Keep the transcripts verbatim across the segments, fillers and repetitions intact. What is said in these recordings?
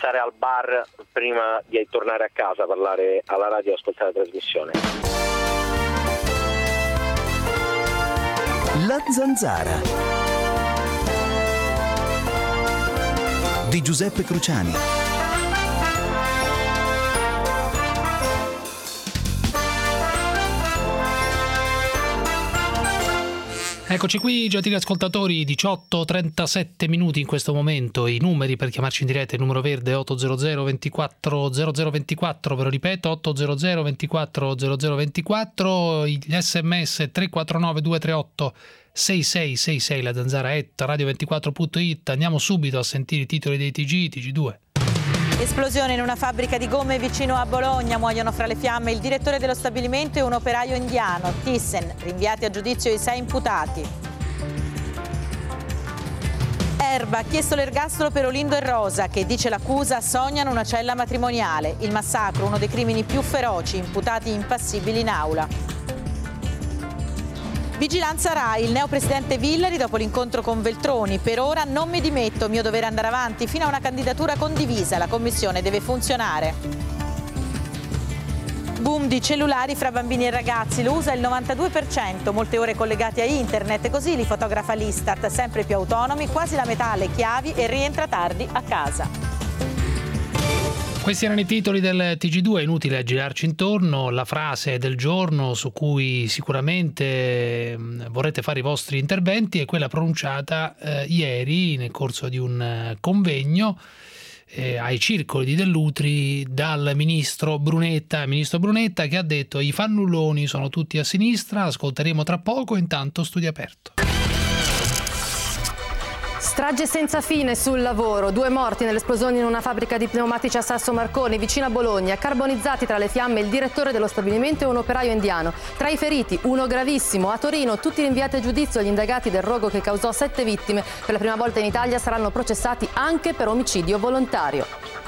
stare al bar prima di tornare a casa, parlare alla radio e ascoltare la trasmissione. La Zanzara di Giuseppe Cruciani. Eccoci qui, gentili ascoltatori, diciotto e trentasette minuti in questo momento. I numeri per chiamarci in diretta: il numero verde otto zero zero ventiquattro zero zero ventiquattro, ve lo ripeto, otto zero zero ventiquattro zero zero ventiquattro, gli sms tre quattro nove due tre otto sei sei sei sei, la zanzara at radio ventiquattro punto it. Andiamo subito a sentire i titoli dei T G, T G due. Esplosione in una fabbrica di gomme vicino a Bologna, muoiono fra le fiamme il direttore dello stabilimento e un operaio indiano. Thyssen, rinviati a giudizio i sei imputati. Erba, ha chiesto l'ergastolo per Olindo e Rosa, che, dice l'accusa, sognano una cella matrimoniale. Il massacro, uno dei crimini più feroci, imputati impassibili in aula. Vigilanza Rai, il neopresidente Villari dopo l'incontro con Veltroni: per ora non mi dimetto, mio dovere andare avanti fino a una candidatura condivisa, la commissione deve funzionare. Boom di cellulari fra bambini e ragazzi, lo usa il novantadue per cento, molte ore collegati a internet, così li fotografa l'Istat, sempre più autonomi, quasi la metà alle chiavi e rientra tardi a casa. Questi erano i titoli del T G due, è inutile girarci intorno. La frase del giorno su cui sicuramente vorrete fare i vostri interventi è quella pronunciata eh, ieri nel corso di un convegno eh, ai circoli di Dell'Utri dal ministro Brunetta, ministro Brunetta che ha detto: i fannulloni sono tutti a sinistra. Ascolteremo tra poco, intanto Studio Aperto. Strage senza fine sul lavoro, due morti nell'esplosione in una fabbrica di pneumatici a Sasso Marconi, vicino a Bologna, carbonizzati tra le fiamme il direttore dello stabilimento e un operaio indiano. Tra i feriti, uno gravissimo. A Torino, tutti rinviati a giudizio gli indagati del rogo che causò sette vittime. Per la prima volta in Italia saranno processati anche per omicidio volontario.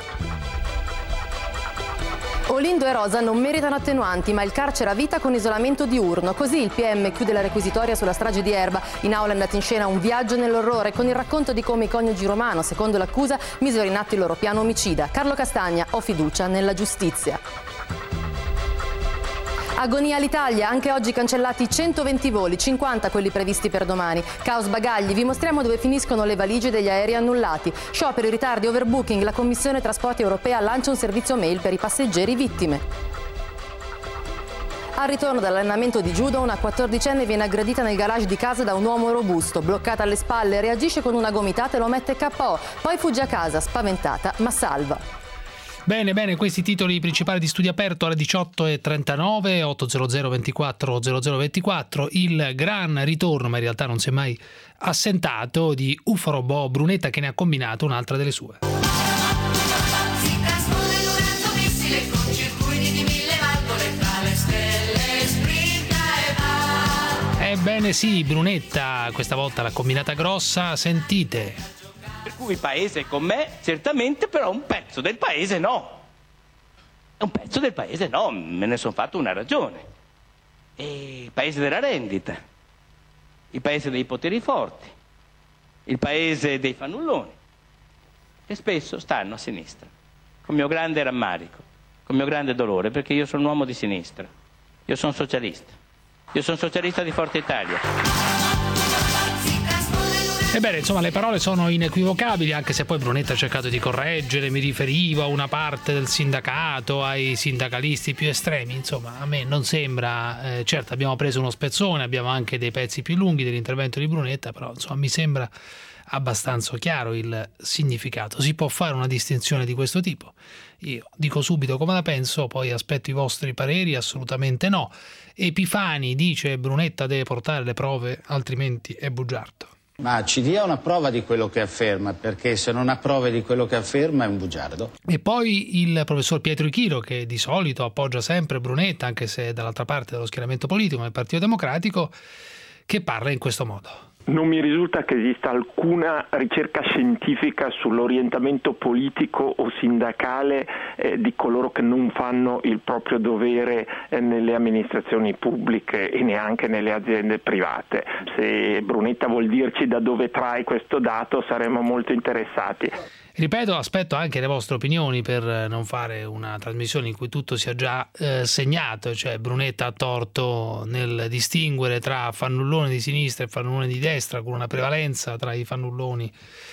Olindo e Rosa non meritano attenuanti, ma il carcere a vita con isolamento diurno. Così il P M chiude la requisitoria sulla strage di Erba. In aula è andato in scena un viaggio nell'orrore con il racconto di come i coniugi Romano, secondo l'accusa, misero in atto il loro piano omicida. Carlo Castagna: ho fiducia nella giustizia. Agonia all'Italia, anche oggi cancellati centoventi voli, cinquanta quelli previsti per domani. Caos bagagli, vi mostriamo dove finiscono le valigie degli aerei annullati. Sciopero, ritardi, overbooking, la Commissione Trasporti Europea lancia un servizio mail per i passeggeri vittime. Al ritorno dall'allenamento di judo, una quattordicenne viene aggredita nel garage di casa da un uomo robusto. Bloccata alle spalle, reagisce con una gomitata e lo mette K O. Poi fugge a casa, spaventata, ma salva. Bene, bene, questi titoli principali di Studio Aperto alle diciotto e trentanove, otto zero zero ventiquattro zero zero ventiquattro, il gran ritorno, ma in realtà non si è mai assentato, di U F O Robot Brunetta, che ne ha combinato un'altra delle sue. Si trasforma in un razzo missile con circuiti di mille valvole tra le stelle, sprinta e va. Ebbene sì, Brunetta questa volta l'ha combinata grossa, sentite. Per cui il paese è con me, certamente, però un pezzo del paese no. Un pezzo del paese no, me ne sono fatto una ragione. E il paese della rendita, il paese dei poteri forti, il paese dei fannulloni, che spesso stanno a sinistra, con mio grande rammarico, con mio grande dolore, perché io sono un uomo di sinistra, io sono socialista, io sono socialista di Forza Italia. Ebbene, insomma, le parole sono inequivocabili, anche se poi Brunetta ha cercato di correggere, mi riferivo a una parte del sindacato, ai sindacalisti più estremi, insomma, a me non sembra, eh, certo abbiamo preso uno spezzone, abbiamo anche dei pezzi più lunghi dell'intervento di Brunetta, però insomma mi sembra abbastanza chiaro il significato. Si può fare una distinzione di questo tipo? Io dico subito come la penso, poi aspetto i vostri pareri. Assolutamente no. Epifani dice: Brunetta deve portare le prove, altrimenti è bugiardo. Ma ci dia una prova di quello che afferma, perché se non ha prove di quello che afferma è un bugiardo. E poi il professor Pietro Ichiro, che di solito appoggia sempre Brunetta, anche se dall'altra parte dello schieramento politico, nel Partito Democratico, che parla in questo modo. Non mi risulta che esista alcuna ricerca scientifica sull'orientamento politico o sindacale eh, di coloro che non fanno il proprio dovere eh, nelle amministrazioni pubbliche e neanche nelle aziende private. Se Brunetta vuol dirci da dove trae questo dato, saremo molto interessati. Ripeto, aspetto anche le vostre opinioni per non fare una trasmissione in cui tutto sia già eh, segnato, cioè Brunetta ha torto nel distinguere tra fannulloni di sinistra e fannulloni di destra, con una prevalenza tra i fannulloni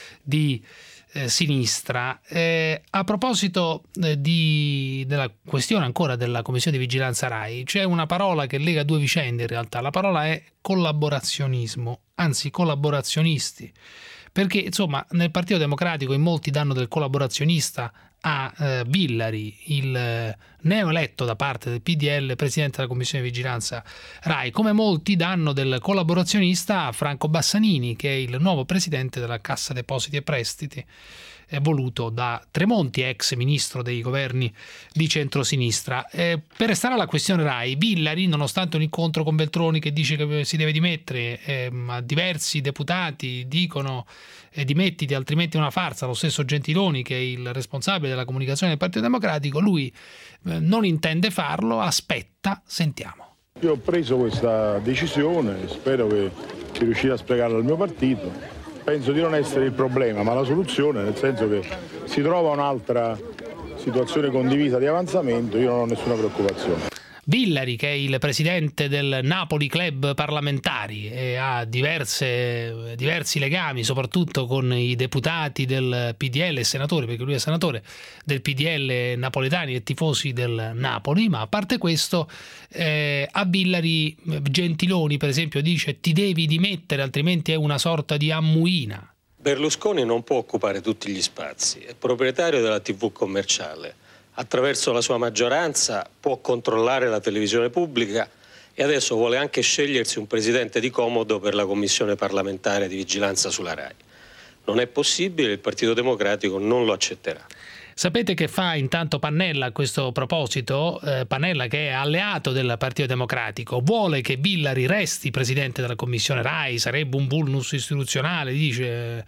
di eh, sinistra. Eh, a proposito eh, di, della questione ancora della Commissione di Vigilanza Rai, c'è una parola che lega due vicende in realtà, la parola è collaborazionismo, anzi collaborazionisti. Perché insomma nel Partito Democratico in molti danno del collaborazionista a eh, Villari, il eh, neoeletto da parte del P D L presidente della Commissione di Vigilanza Rai, come molti danno del collaborazionista a Franco Bassanini, che è il nuovo presidente della Cassa Depositi e Prestiti, eh, voluto da Tremonti, ex ministro dei governi di centrosinistra. Eh, per restare alla questione Rai, Villari, nonostante un incontro con Veltroni che dice che si deve dimettere, eh, ma diversi deputati dicono eh, dimettiti altrimenti è una farsa, lo stesso Gentiloni che è il responsabile della comunicazione del Partito Democratico, lui eh, non intende farlo, aspetta, sentiamo. Io ho preso questa decisione, spero che ci riuscirò a spiegarla al mio partito. Penso di non essere il problema, ma la soluzione, nel senso che si trova un'altra situazione condivisa di avanzamento, io non ho nessuna preoccupazione. Villari, che è il presidente del Napoli Club Parlamentari e ha diverse, diversi legami, soprattutto con i deputati del P D L e senatori, perché lui è senatore del P D L napoletani e tifosi del Napoli, ma a parte questo eh, a Villari Gentiloni per esempio dice ti devi dimettere altrimenti è una sorta di ammuina. Berlusconi non può occupare tutti gli spazi, è proprietario della tivù commerciale. Attraverso la sua maggioranza può controllare la televisione pubblica e adesso vuole anche scegliersi un presidente di comodo per la commissione parlamentare di vigilanza sulla Rai. Non è possibile, il Partito Democratico non lo accetterà. Sapete che fa intanto Pannella a questo proposito? Eh, Pannella, che è alleato del Partito Democratico, vuole che Villari resti presidente della commissione Rai, sarebbe un vulnus istituzionale, dice,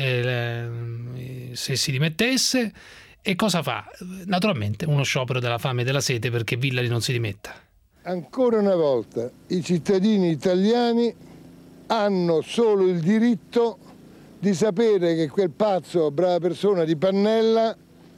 eh, se si dimettesse. E cosa fa? Naturalmente uno sciopero della fame e della sete perché Villari non si dimetta. Ancora una volta i cittadini italiani hanno solo il diritto di sapere che quel pazzo, brava persona di Pannella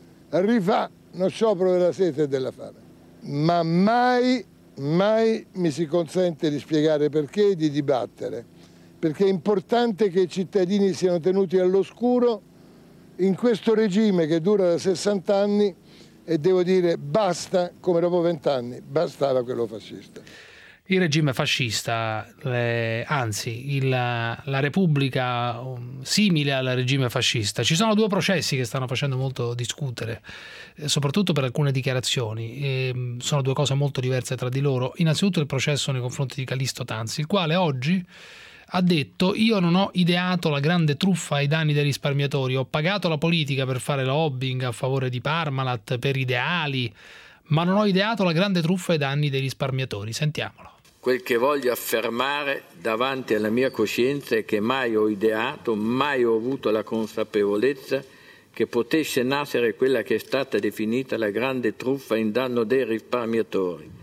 rifà uno sciopero della sete e della fame. Ma mai, mai mi si consente di spiegare perché e di dibattere. Perché è importante che i cittadini siano tenuti all'oscuro in questo regime che dura da sessanta anni e devo dire basta, come dopo vent'anni, bastava quello fascista. Il regime fascista, eh, anzi il, la Repubblica um, simile al regime fascista. Ci sono due processi che stanno facendo molto discutere, eh, soprattutto per alcune dichiarazioni. E, sono due cose molto diverse tra di loro. Innanzitutto il processo nei confronti di Callisto Tanzi, il quale oggi ha detto io non ho ideato la grande truffa ai danni dei risparmiatori, ho pagato la politica per fare lobbying a favore di Parmalat, per ideali, ma non ho ideato la grande truffa ai danni dei risparmiatori. Sentiamolo. Quel che voglio affermare davanti alla mia coscienza è che mai ho ideato, mai ho avuto la consapevolezza che potesse nascere quella che è stata definita la grande truffa in danno dei risparmiatori.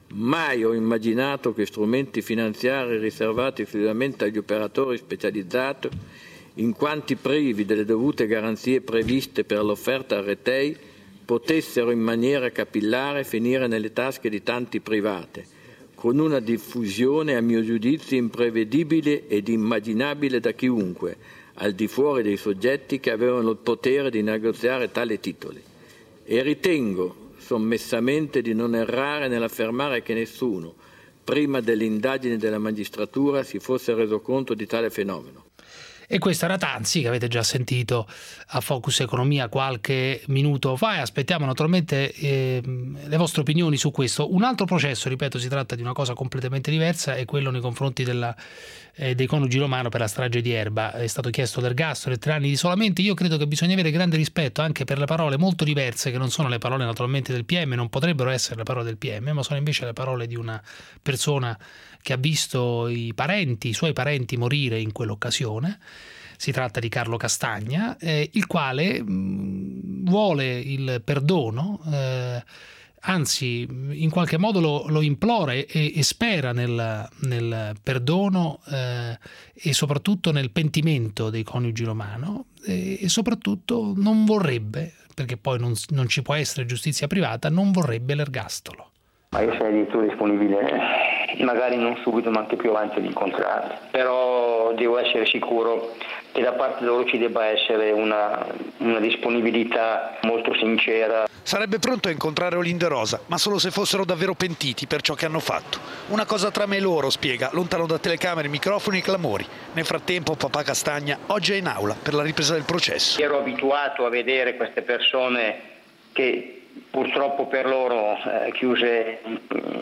Mai ho immaginato che strumenti finanziari riservati esclusivamente agli operatori specializzati, in quanti privi delle dovute garanzie previste per l'offerta al retail, potessero in maniera capillare finire nelle tasche di tanti privati, con una diffusione a mio giudizio imprevedibile ed immaginabile da chiunque, al di fuori dei soggetti che avevano il potere di negoziare tali titoli. E ritengo sommessamente di non errare nell'affermare che nessuno, prima delle indagini della magistratura, si fosse reso conto di tale fenomeno. E questo era Tanzi, che avete già sentito a Focus Economia qualche minuto fa, e aspettiamo naturalmente eh, le vostre opinioni su questo. Un altro processo, ripeto, si tratta di una cosa completamente diversa, è quello nei confronti della, eh, dei coniugi Romano per la strage di Erba. È stato chiesto l'ergastolo e tre anni di isolamento. Io credo che bisogna avere grande rispetto anche per le parole molto diverse, che non sono le parole naturalmente del P M, non potrebbero essere le parole del P M, ma sono invece le parole di una persona che ha visto i parenti, i suoi parenti morire in quell'occasione. Si tratta di Carlo Castagna, eh, il quale mh, vuole il perdono, eh, anzi in qualche modo lo, lo implora e, e spera nel, nel perdono eh, e soprattutto nel pentimento dei coniugi Romano, e, e soprattutto non vorrebbe, perché poi non, non ci può essere giustizia privata, non vorrebbe l'ergastolo. Ma io sarei addirittura disponibile, magari non subito ma anche più avanti ad incontrarli, però devo essere sicuro che da parte loro ci debba essere una, una disponibilità molto sincera. Sarebbe pronto a incontrare Olindo e Rosa, ma solo se fossero davvero pentiti per ciò che hanno fatto. Una cosa tra me e loro, spiega, lontano da telecamere, microfoni e clamori. Nel frattempo papà Castagna oggi è in aula per la ripresa del processo. Ero abituato a vedere queste persone che purtroppo per loro eh, chiuse in,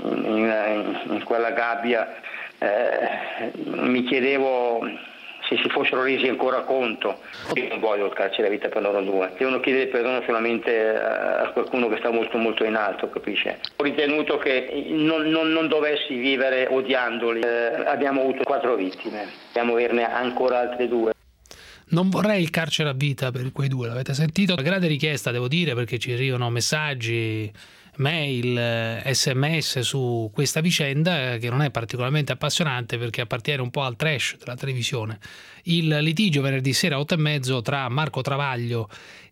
in, in quella gabbia, eh, mi chiedevo se si fossero resi ancora conto. Io non voglio il carcere a vita per loro due, devono chiedere perdono solamente a qualcuno che sta molto molto in alto, capisce? Ho ritenuto che non, non, non dovessi vivere odiandoli. Eh, abbiamo avuto quattro vittime, dobbiamo averne ancora altre due. Non vorrei il carcere a vita per quei due, l'avete sentito? Una grande richiesta, devo dire, perché ci arrivano messaggi, mail, sms su questa vicenda che non è particolarmente appassionante perché appartiene un po' al trash della televisione. Il litigio venerdì sera otto e mezzo tra Marco Travaglio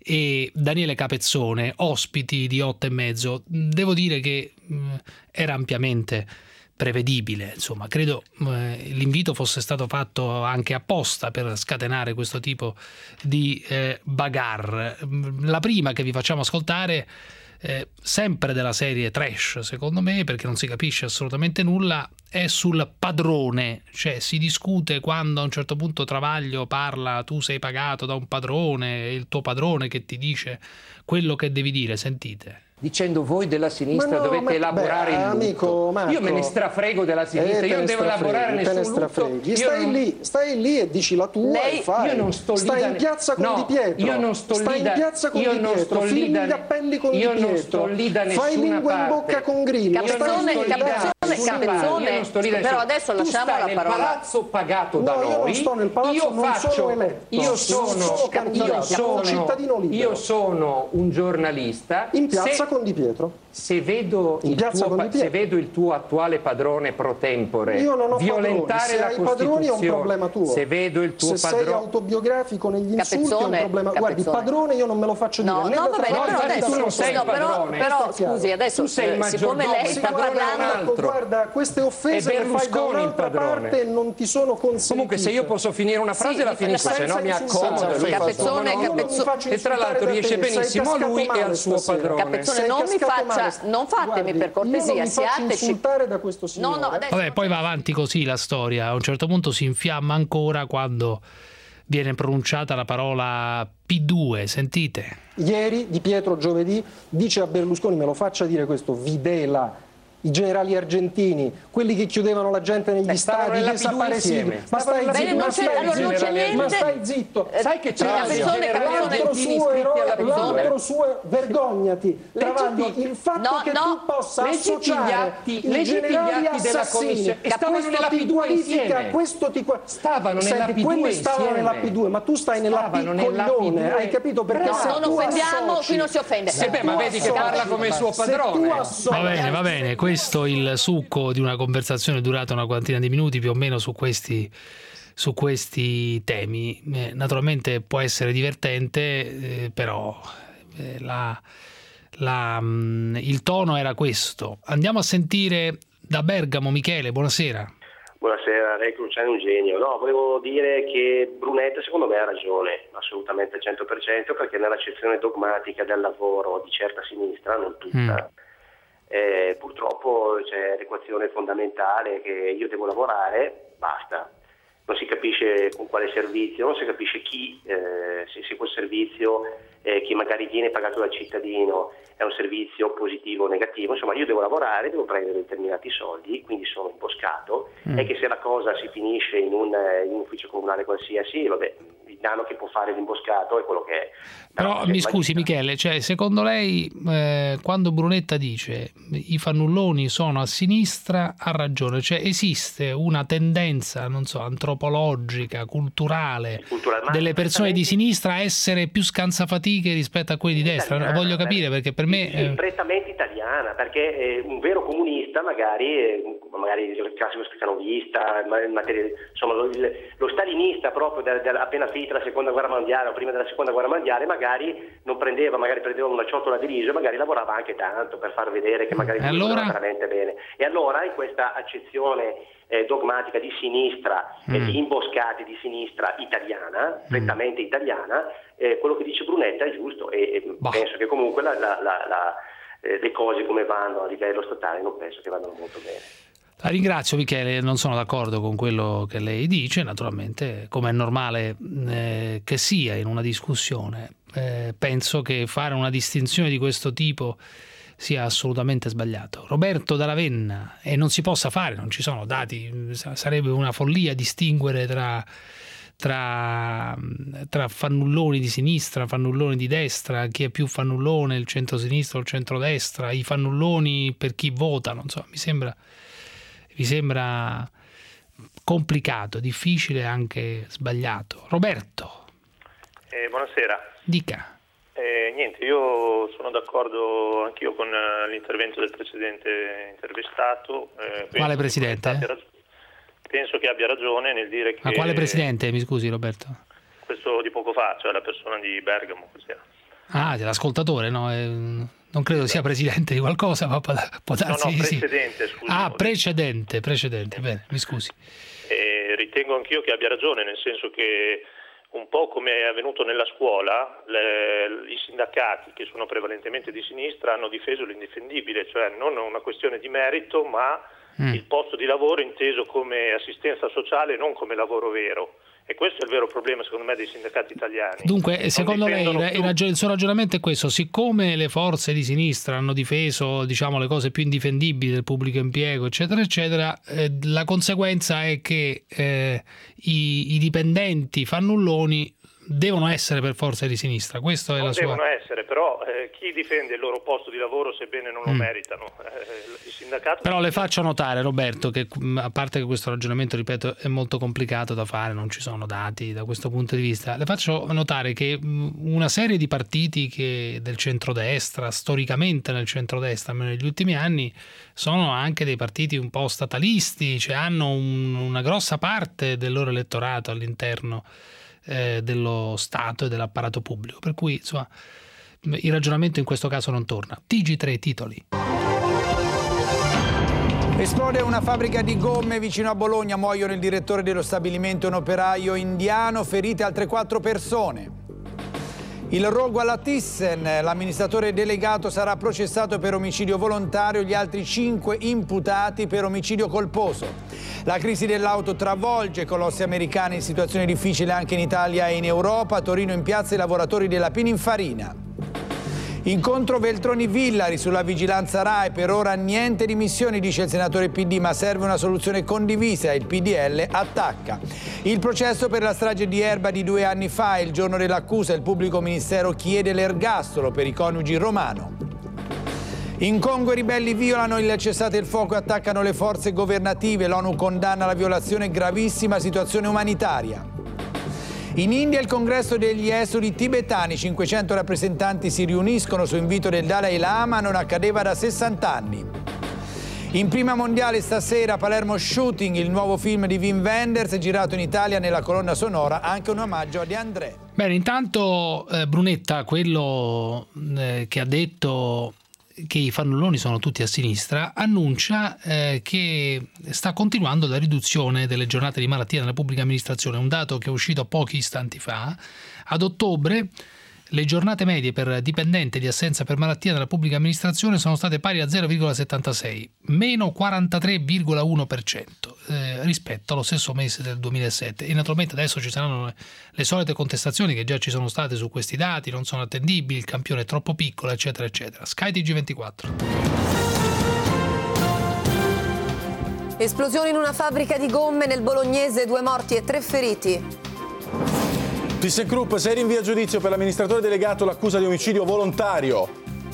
e Daniele Capezzone, ospiti di otto e mezzo. Devo dire che mh, era ampiamente prevedibile, insomma, credo eh, l'invito fosse stato fatto anche apposta per scatenare questo tipo di eh, bagarre. La prima che vi facciamo ascoltare, eh, sempre della serie trash secondo me, perché non si capisce assolutamente nulla, è sul padrone, cioè si discute quando a un certo punto Travaglio parla tu sei pagato da un padrone, è il tuo padrone che ti dice quello che devi dire, sentite. Dicendo voi della sinistra no, dovete ma, elaborare beh, il lutto. Amico Marco, io me ne strafrego della sinistra, eh, io devo elaborare nessun lutto. Io stai, non... lì, stai lì e dici la tua Lei, e fai. Io non sto lì stai da... in piazza con no, Di Pietro. Io non sto stai lì da... in piazza con io Di non Pietro. sto lì Filmi da... gli appelli con io Di non Pietro. sto lì da nessuna fai lingua parte. in bocca con Grillo. Capezzone, Capezzone, Capezzone, però adesso lasciamo la parola. Tu stai nel palazzo pagato da no, noi. Io non sto nel palazzo, io non faccio, sono eletto. Io sono, non sono candidato, io sono un cittadino libero. Io sono un giornalista. In piazza se, con Di Pietro. Se vedo, in il tuo, se vedo il tuo attuale padrone pro tempore io non ho violentare padroni. la se Costituzione, padroni è un problema tuo. Se vedo il tuo se padrone, sei autobiografico negli insulti Capezzone, è un problema. Capezzone. Guardi, padrone io non me lo faccio no, dire. No, va bene, però adesso tu non sei no, però, padrone. però scusi, adesso tu sei siccome lei sta parlando, guarda, queste offese le fai da un'altra parte e non ti sono consentite. Comunque se io posso finire una frase sì, la finisco, se no mi accomodo. Capezzone, Capezzone. E tra l'altro riesce benissimo lui e al suo padrone. Capezzone, non mi faccia, non fatemi per cortesia, siateci. Da questo no, no, adesso... Vabbè, poi va avanti così la storia, a un certo punto si infiamma ancora quando viene pronunciata la parola P due, sentite. Ieri Di Pietro giovedì dice a Berlusconi, me lo faccia dire questo, Videla, i generali argentini, quelli che chiudevano la gente negli Beh, stati, desaparecivi. Ma stai Bene, zitto, non ma stai allora non c'è niente. ma stai zitto. Sai che c'è la persone, l'altro suo errore, l'altro suo vergognati. Travaglio, il fatto no, che no. tu possa Leggiti associare gli atti, i generali gli atti della assassini, commissione. a Stavano questo nella ti P due qualifica, insieme. questo ti qua... Stavano nella Senti, P due quelli stavano insieme. nella P due, ma tu stai nella P coglione, hai capito? Perché se non tu offendiamo, associ, qui non si offende. Se beh, ma vedi che parla come il suo padrone. Va bene, va bene, questo è il succo di una conversazione durata una quantina di minuti più o meno su questi, su questi temi. Eh, naturalmente può essere divertente, eh, però eh, la, la, mh, il tono era questo. Andiamo a sentire da Bergamo Michele, buonasera. Buonasera, lei Cruciani è un genio. No, volevo dire che Brunetta secondo me ha ragione, assolutamente al cento per cento, perché nell'accezione dogmatica del lavoro di certa sinistra, non tutta, mm. Eh, purtroppo c'è l'equazione fondamentale che io devo lavorare, basta. non si capisce con quale servizio, non si capisce chi, eh, se, se quel servizio eh, che magari viene pagato dal cittadino è un servizio positivo o negativo. Insomma, io devo lavorare, devo prendere determinati soldi, quindi sono imboscato, mm. e che se la cosa si finisce in un, in un ufficio comunale qualsiasi, vabbè, il danno che può fare l'imboscato è quello che è. Però, Però mi scusi Michele, cioè, secondo lei eh, quando Brunetta dice i fannulloni sono a sinistra ha ragione, cioè esiste una tendenza, non so, antropologica, culturale, culturale delle persone di sinistra a essere più scansafatiche rispetto a quelli di destra? Italiana, voglio capire, perché per me è prettamente italiana, perché eh, un vero comunista magari, eh, magari il classico scanovista, in materia, insomma lo, lo stalinista proprio de, de, appena finita la seconda guerra mondiale o prima della seconda guerra mondiale, magari non prendeva, magari prendeva una ciotola di riso, magari lavorava anche tanto per far vedere che magari allora... lavorava veramente bene. E allora in questa accezione eh, dogmatica di sinistra, mm. e di imboscati di sinistra italiana, prettamente mm. italiana, eh, quello che dice Brunetta è giusto, e, e penso che comunque la, la, la, la, eh, le cose come vanno a livello statale non penso che vadano molto bene. La ringrazio Michele, non sono d'accordo con quello che lei dice, naturalmente come è normale eh, che sia in una discussione. Eh, penso che fare una distinzione di questo tipo sia assolutamente sbagliato. Roberto da Ravenna, e non si possa fare, non ci sono dati, sarebbe una follia distinguere tra, tra, tra fannulloni di sinistra, fannulloni di destra, chi è più fannullone, il centro-sinistra o il centro-destra, i fannulloni per chi vota, non so, mi sembra... Mi sembra complicato, difficile e anche sbagliato. Roberto. Eh, buonasera. Dica. Eh, niente, io sono d'accordo anch'io con l'intervento del precedente intervistato. Eh, quale presidente? Rag- penso che abbia ragione nel dire che... Ma quale presidente? Mi scusi Roberto. Questo di poco fa, cioè la persona di Bergamo. Cos'era? Ah, l'ascoltatore, no? È... Non credo sia presidente di qualcosa, ma può, può darsi no, no, di precedente, sì. Scusi. Ah, precedente, precedente, bene, mi scusi. Eh, ritengo anch'io che abbia ragione, nel senso che un po' come è avvenuto nella scuola, le, i sindacati, che sono prevalentemente di sinistra, hanno difeso l'indifendibile, cioè non una questione di merito, ma mm. il posto di lavoro inteso come assistenza sociale, non come lavoro vero. E questo è il vero problema, secondo me, dei sindacati italiani. Dunque, secondo lei il, ragion- il suo ragionamento è questo: siccome le forze di sinistra hanno difeso, diciamo, le cose più indifendibili del pubblico impiego, eccetera, eccetera, eh, la conseguenza è che eh, i, i dipendenti fannulloni devono essere per forza di sinistra. Questo è non la sua... devono essere, però eh, chi difende il loro posto di lavoro sebbene non lo mm. meritano? Eh, il sindacato... Però le faccio notare, Roberto, che a parte che questo ragionamento, ripeto, è molto complicato da fare, non ci sono dati da questo punto di vista, le faccio notare che una serie di partiti che del centrodestra, storicamente nel centrodestra, almeno negli ultimi anni, sono anche dei partiti un po' statalisti, cioè hanno un, una grossa parte del loro elettorato all'interno Eh, dello Stato e dell'apparato pubblico, per cui insomma il ragionamento in questo caso non torna. T G tre titoli. Esplode una fabbrica di gomme vicino a Bologna, muoiono il direttore dello stabilimento e un operaio indiano, ferite altre quattro persone. Il rogo alla Thyssen, l'amministratore delegato sarà processato per omicidio volontario, gli altri cinque imputati per omicidio colposo. La crisi dell'auto travolge colossi americani in situazione difficile anche in Italia e in Europa. A Torino in piazza i lavoratori della Pininfarina. Incontro Veltroni-Villari sulla vigilanza RAI, per ora niente dimissioni, dice il senatore P D, ma serve una soluzione condivisa. Il P D L attacca. Il processo per la strage di Erba di due anni fa, il giorno dell'accusa, il pubblico ministero chiede l'ergastolo per i coniugi Romano. In Congo i ribelli violano il cessate il fuoco e attaccano le forze governative. L'ONU condanna la violazione, gravissima situazione umanitaria. In India il congresso degli esuli tibetani, cinquecento rappresentanti si riuniscono su invito del Dalai Lama, non accadeva da sessanta anni. In prima mondiale stasera Palermo Shooting, il nuovo film di Wim Wenders, girato in Italia, nella colonna sonora anche un omaggio a De André. Bene, intanto eh, Brunetta, quello eh, che ha detto che i fannulloni sono tutti a sinistra, annuncia eh, che sta continuando la riduzione delle giornate di malattia nella pubblica amministrazione, un dato che è uscito pochi istanti fa. Ad ottobre Le giornate medie per dipendente di assenza per malattia nella pubblica amministrazione sono state pari a zero virgola settantasei, meno quarantatré virgola uno per cento eh, rispetto allo stesso mese del duemilasette. E naturalmente adesso ci saranno le, le solite contestazioni che già ci sono state su questi dati, non sono attendibili, il campione è troppo piccolo, eccetera, eccetera. Sky T G ventiquattro. Esplosione in una fabbrica di gomme nel Bolognese, due morti e tre feriti. ThyssenKrupp, sei rinvia a giudizio per l'amministratore delegato l'accusa di omicidio volontario.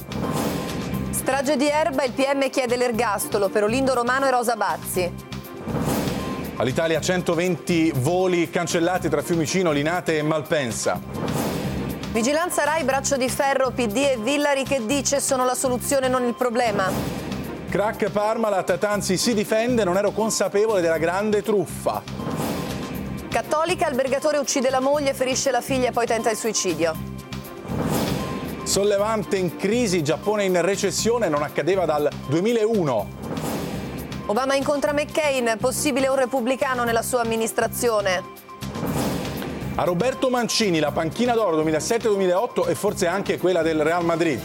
Strage di Erba, il P M chiede l'ergastolo per Olindo Romano e Rosa Bazzi. All'Italia centoventi voli cancellati tra Fiumicino, Linate e Malpensa. Vigilanza Rai, braccio di ferro, P D e Villari che dice sono la soluzione, non il problema. Crack Parmalat, Tanzi si difende, non ero consapevole della grande truffa. Cattolica, albergatore uccide la moglie, ferisce la figlia e poi tenta il suicidio. Sollevante in crisi, Giappone in recessione, non accadeva dal duemilauno. Obama incontra McCain, possibile un repubblicano nella sua amministrazione. A Roberto Mancini la panchina d'oro duemilasette duemilaotto e forse anche quella del Real Madrid.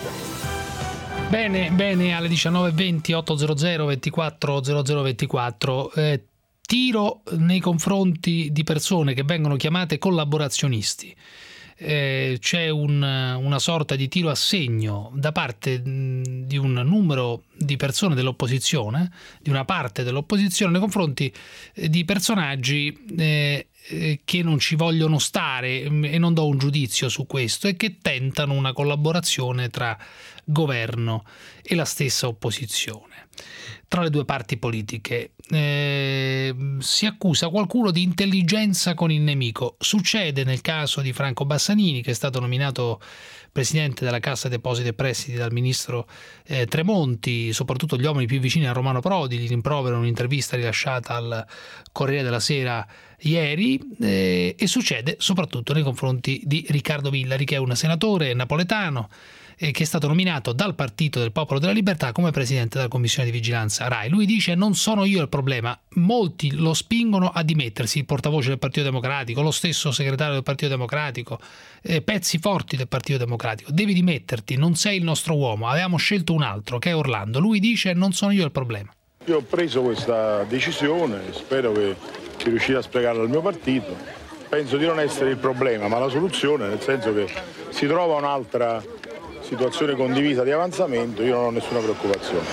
Bene, bene, alle diciannove e venti, ottocento ventiquattro zero zero ventiquattro. Eh, tiro nei confronti di persone che vengono chiamate collaborazionisti. Eh, c'è un, una sorta di tiro a segno da parte mh, di un numero di persone dell'opposizione, di una parte dell'opposizione, nei confronti eh, di personaggi eh, eh, che non ci vogliono stare, mh, e non do un giudizio su questo, e che tentano una collaborazione tra governo e la stessa opposizione, tra le due parti politiche. Eh, si accusa qualcuno di intelligenza con il nemico. Succede nel caso di Franco Bassanini, che è stato nominato presidente della Cassa Depositi e Prestiti dal ministro eh, Tremonti. Soprattutto gli uomini più vicini a Romano Prodi gli rimproverano un'intervista rilasciata al Corriere della Sera ieri, eh, e succede soprattutto nei confronti di Riccardo Villari, che è un senatore napoletano che è stato nominato dal Partito del Popolo della Libertà come presidente della Commissione di Vigilanza Rai. Lui dice: non sono io il problema, molti lo spingono a dimettersi, il portavoce del Partito Democratico, lo stesso segretario del Partito Democratico, eh, pezzi forti del Partito Democratico. Devi dimetterti, non sei il nostro uomo, avevamo scelto un altro che è Orlando. Lui dice: non sono io il problema. Io ho preso questa decisione, spero che, che riuscirò a spiegarla al mio partito. Penso di non essere il problema ma la soluzione, nel senso che si trova un'altra situazione condivisa di avanzamento, io non ho nessuna preoccupazione.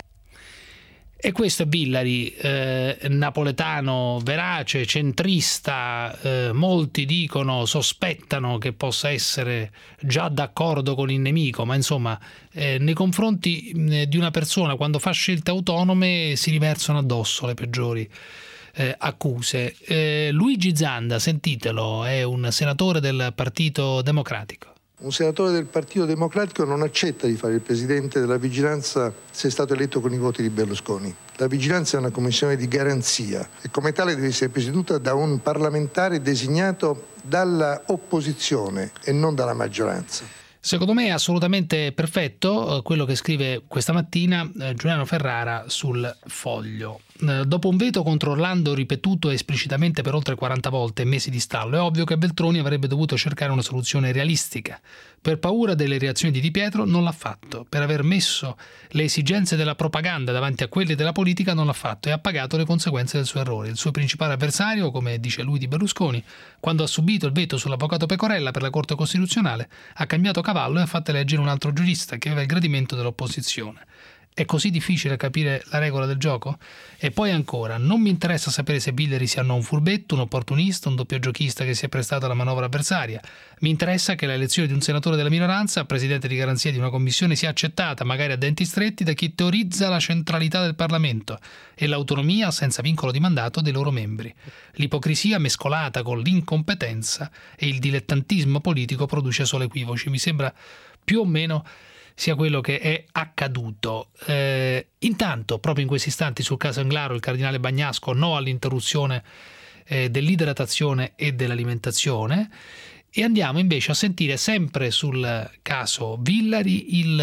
E questo è Villari, eh, napoletano verace, centrista, eh, molti dicono, sospettano che possa essere già d'accordo con il nemico, ma insomma eh, nei confronti eh, di una persona, quando fa scelte autonome, si riversano addosso le peggiori eh, accuse. Eh, Luigi Zanda, sentitelo, è un senatore del Partito Democratico. Un senatore del Partito Democratico non accetta di fare il presidente della vigilanza se è stato eletto con i voti di Berlusconi. La vigilanza è una commissione di garanzia e come tale deve essere presieduta da un parlamentare designato dalla opposizione e non dalla maggioranza. Secondo me è assolutamente perfetto quello che scrive questa mattina Giuliano Ferrara sul Foglio. Dopo un veto contro Orlando ripetuto esplicitamente per oltre quaranta volte e mesi di stallo, è ovvio che Veltroni avrebbe dovuto cercare una soluzione realistica. Per paura delle reazioni di Di Pietro non l'ha fatto. Per aver messo le esigenze della propaganda davanti a quelle della politica non l'ha fatto e ha pagato le conseguenze del suo errore. Il suo principale avversario, come dice lui di Berlusconi, quando ha subito il veto sull'avvocato Pecorella per la Corte Costituzionale, ha cambiato cavallo e ha fatto eleggere un altro giurista che aveva il gradimento dell'opposizione. È così difficile capire la regola del gioco? E poi ancora, non mi interessa sapere se Villari sia un furbetto, un opportunista, un doppio giochista che si è prestato alla manovra avversaria. Mi interessa che l'elezione di un senatore della minoranza, presidente di garanzia di una commissione, sia accettata, magari a denti stretti, da chi teorizza la centralità del Parlamento e l'autonomia senza vincolo di mandato dei loro membri. L'ipocrisia mescolata con l'incompetenza e il dilettantismo politico produce solo equivoci. Mi sembra più o meno sia quello che è accaduto. Eh, intanto, proprio in questi istanti, sul caso Englaro, il cardinale Bagnasco no all'interruzione eh, dell'idratazione e dell'alimentazione, e andiamo invece a sentire sempre sul caso Villari il,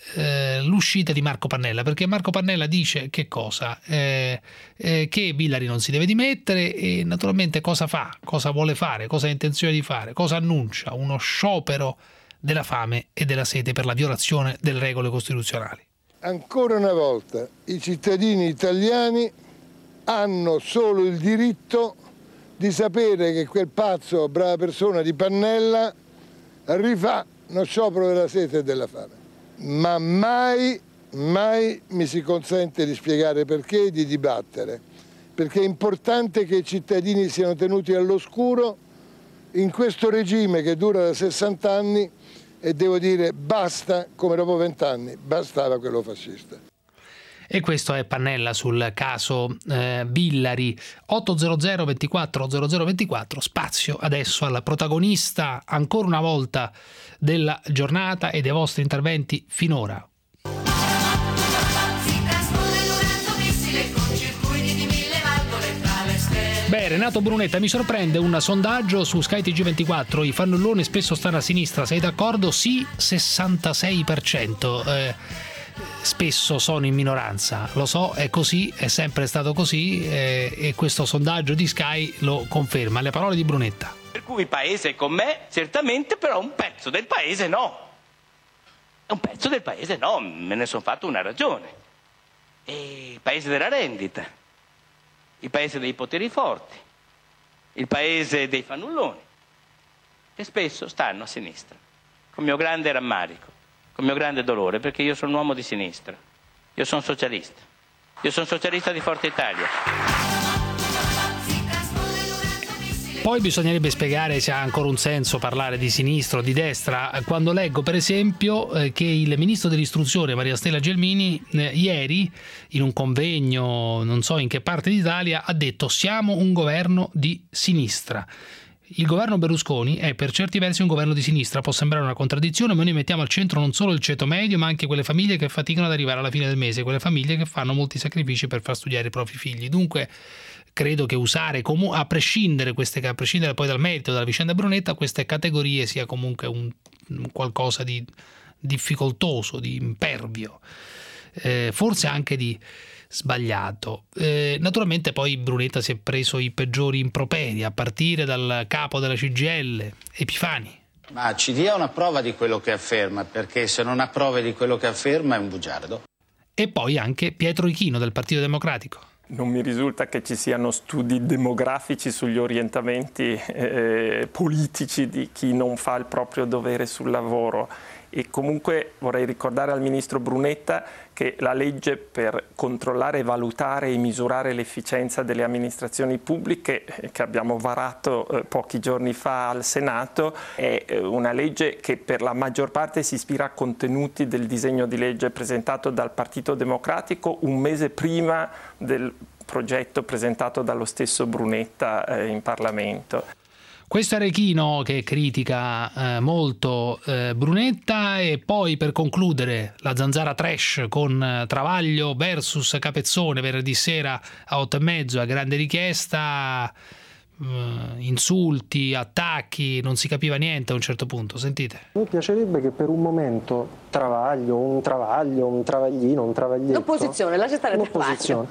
eh, l'uscita di Marco Pannella, perché Marco Pannella dice che cosa? Eh, eh, che Villari non si deve dimettere e naturalmente cosa fa, cosa vuole fare, cosa ha intenzione di fare, cosa annuncia? Uno sciopero della fame e della sete per la violazione delle regole costituzionali. Ancora una volta i cittadini italiani hanno solo il diritto di sapere che quel pazzo, brava persona di Pannella rifà uno sciopero della sete e della fame. Ma mai, mai mi si consente di spiegare perché e di dibattere, perché è importante che i cittadini siano tenuti all'oscuro in questo regime che dura da sessanta anni e devo dire basta, come dopo vent'anni bastava quello fascista. E questo è Pannella sul caso eh, Villari. ottocento ventiquattro zero zero ventiquattro, spazio adesso al protagonista ancora una volta della giornata e dei vostri interventi finora. Beh, Renato Brunetta, mi sorprende un sondaggio su Sky T G ventiquattro, i fannulloni spesso stanno a sinistra, sei d'accordo? Sì, sessantasei per cento. Eh, spesso sono in minoranza, lo so, è così, è sempre stato così eh, e questo sondaggio di Sky lo conferma. Le parole di Brunetta. Per cui il paese è con me, certamente, però un pezzo del paese no. Un pezzo del paese no, me ne sono fatto una ragione. E il paese della rendita, il paese dei poteri forti, il paese dei fannulloni, che spesso stanno a sinistra, con mio grande rammarico, con mio grande dolore, perché io sono un uomo di sinistra, io sono socialista, io sono socialista di Forza Italia. Poi bisognerebbe spiegare se ha ancora un senso parlare di sinistra o di destra, quando leggo per esempio eh, che il ministro dell'istruzione Maria Stella Gelmini eh, ieri in un convegno non so in che parte d'Italia ha detto siamo un governo di sinistra. Il governo Berlusconi è per certi versi un governo di sinistra, può sembrare una contraddizione, ma noi mettiamo al centro non solo il ceto medio ma anche quelle famiglie che faticano ad arrivare alla fine del mese, quelle famiglie che fanno molti sacrifici per far studiare i propri figli. Dunque credo che usare, comu- a prescindere queste, a prescindere poi dal merito della vicenda Brunetta, queste categorie sia comunque un, un qualcosa di difficoltoso, di impervio, eh, forse anche di sbagliato. Eh, naturalmente poi Brunetta si è preso i peggiori improperi, a partire dal capo della C G I L, Epifani. Ma ci dia una prova di quello che afferma, perché se non ha prove di quello che afferma è un bugiardo. E poi anche Pietro Ichino del Partito Democratico. Non mi risulta che ci siano studi demografici sugli orientamenti eh, politici di chi non fa il proprio dovere sul lavoro. E comunque vorrei ricordare al ministro Brunetta che la legge per controllare, valutare e misurare l'efficienza delle amministrazioni pubbliche eh, che abbiamo varato eh, pochi giorni fa al Senato è eh, una legge che per la maggior parte si ispira a contenuti del disegno di legge presentato dal Partito Democratico un mese prima del progetto presentato dallo stesso Brunetta eh, in Parlamento. Questo è Rechino che critica eh, molto eh, Brunetta. E poi per concludere la zanzara trash con eh, Travaglio versus Capezzone venerdì sera a otto e mezzo a grande richiesta, eh, insulti, attacchi, non si capiva niente a un certo punto. Sentite. Mi piacerebbe che per un momento Travaglio, un Travaglio, un Travaglino, un Travaglietto, l'opposizione, lascia stare l'opposizione,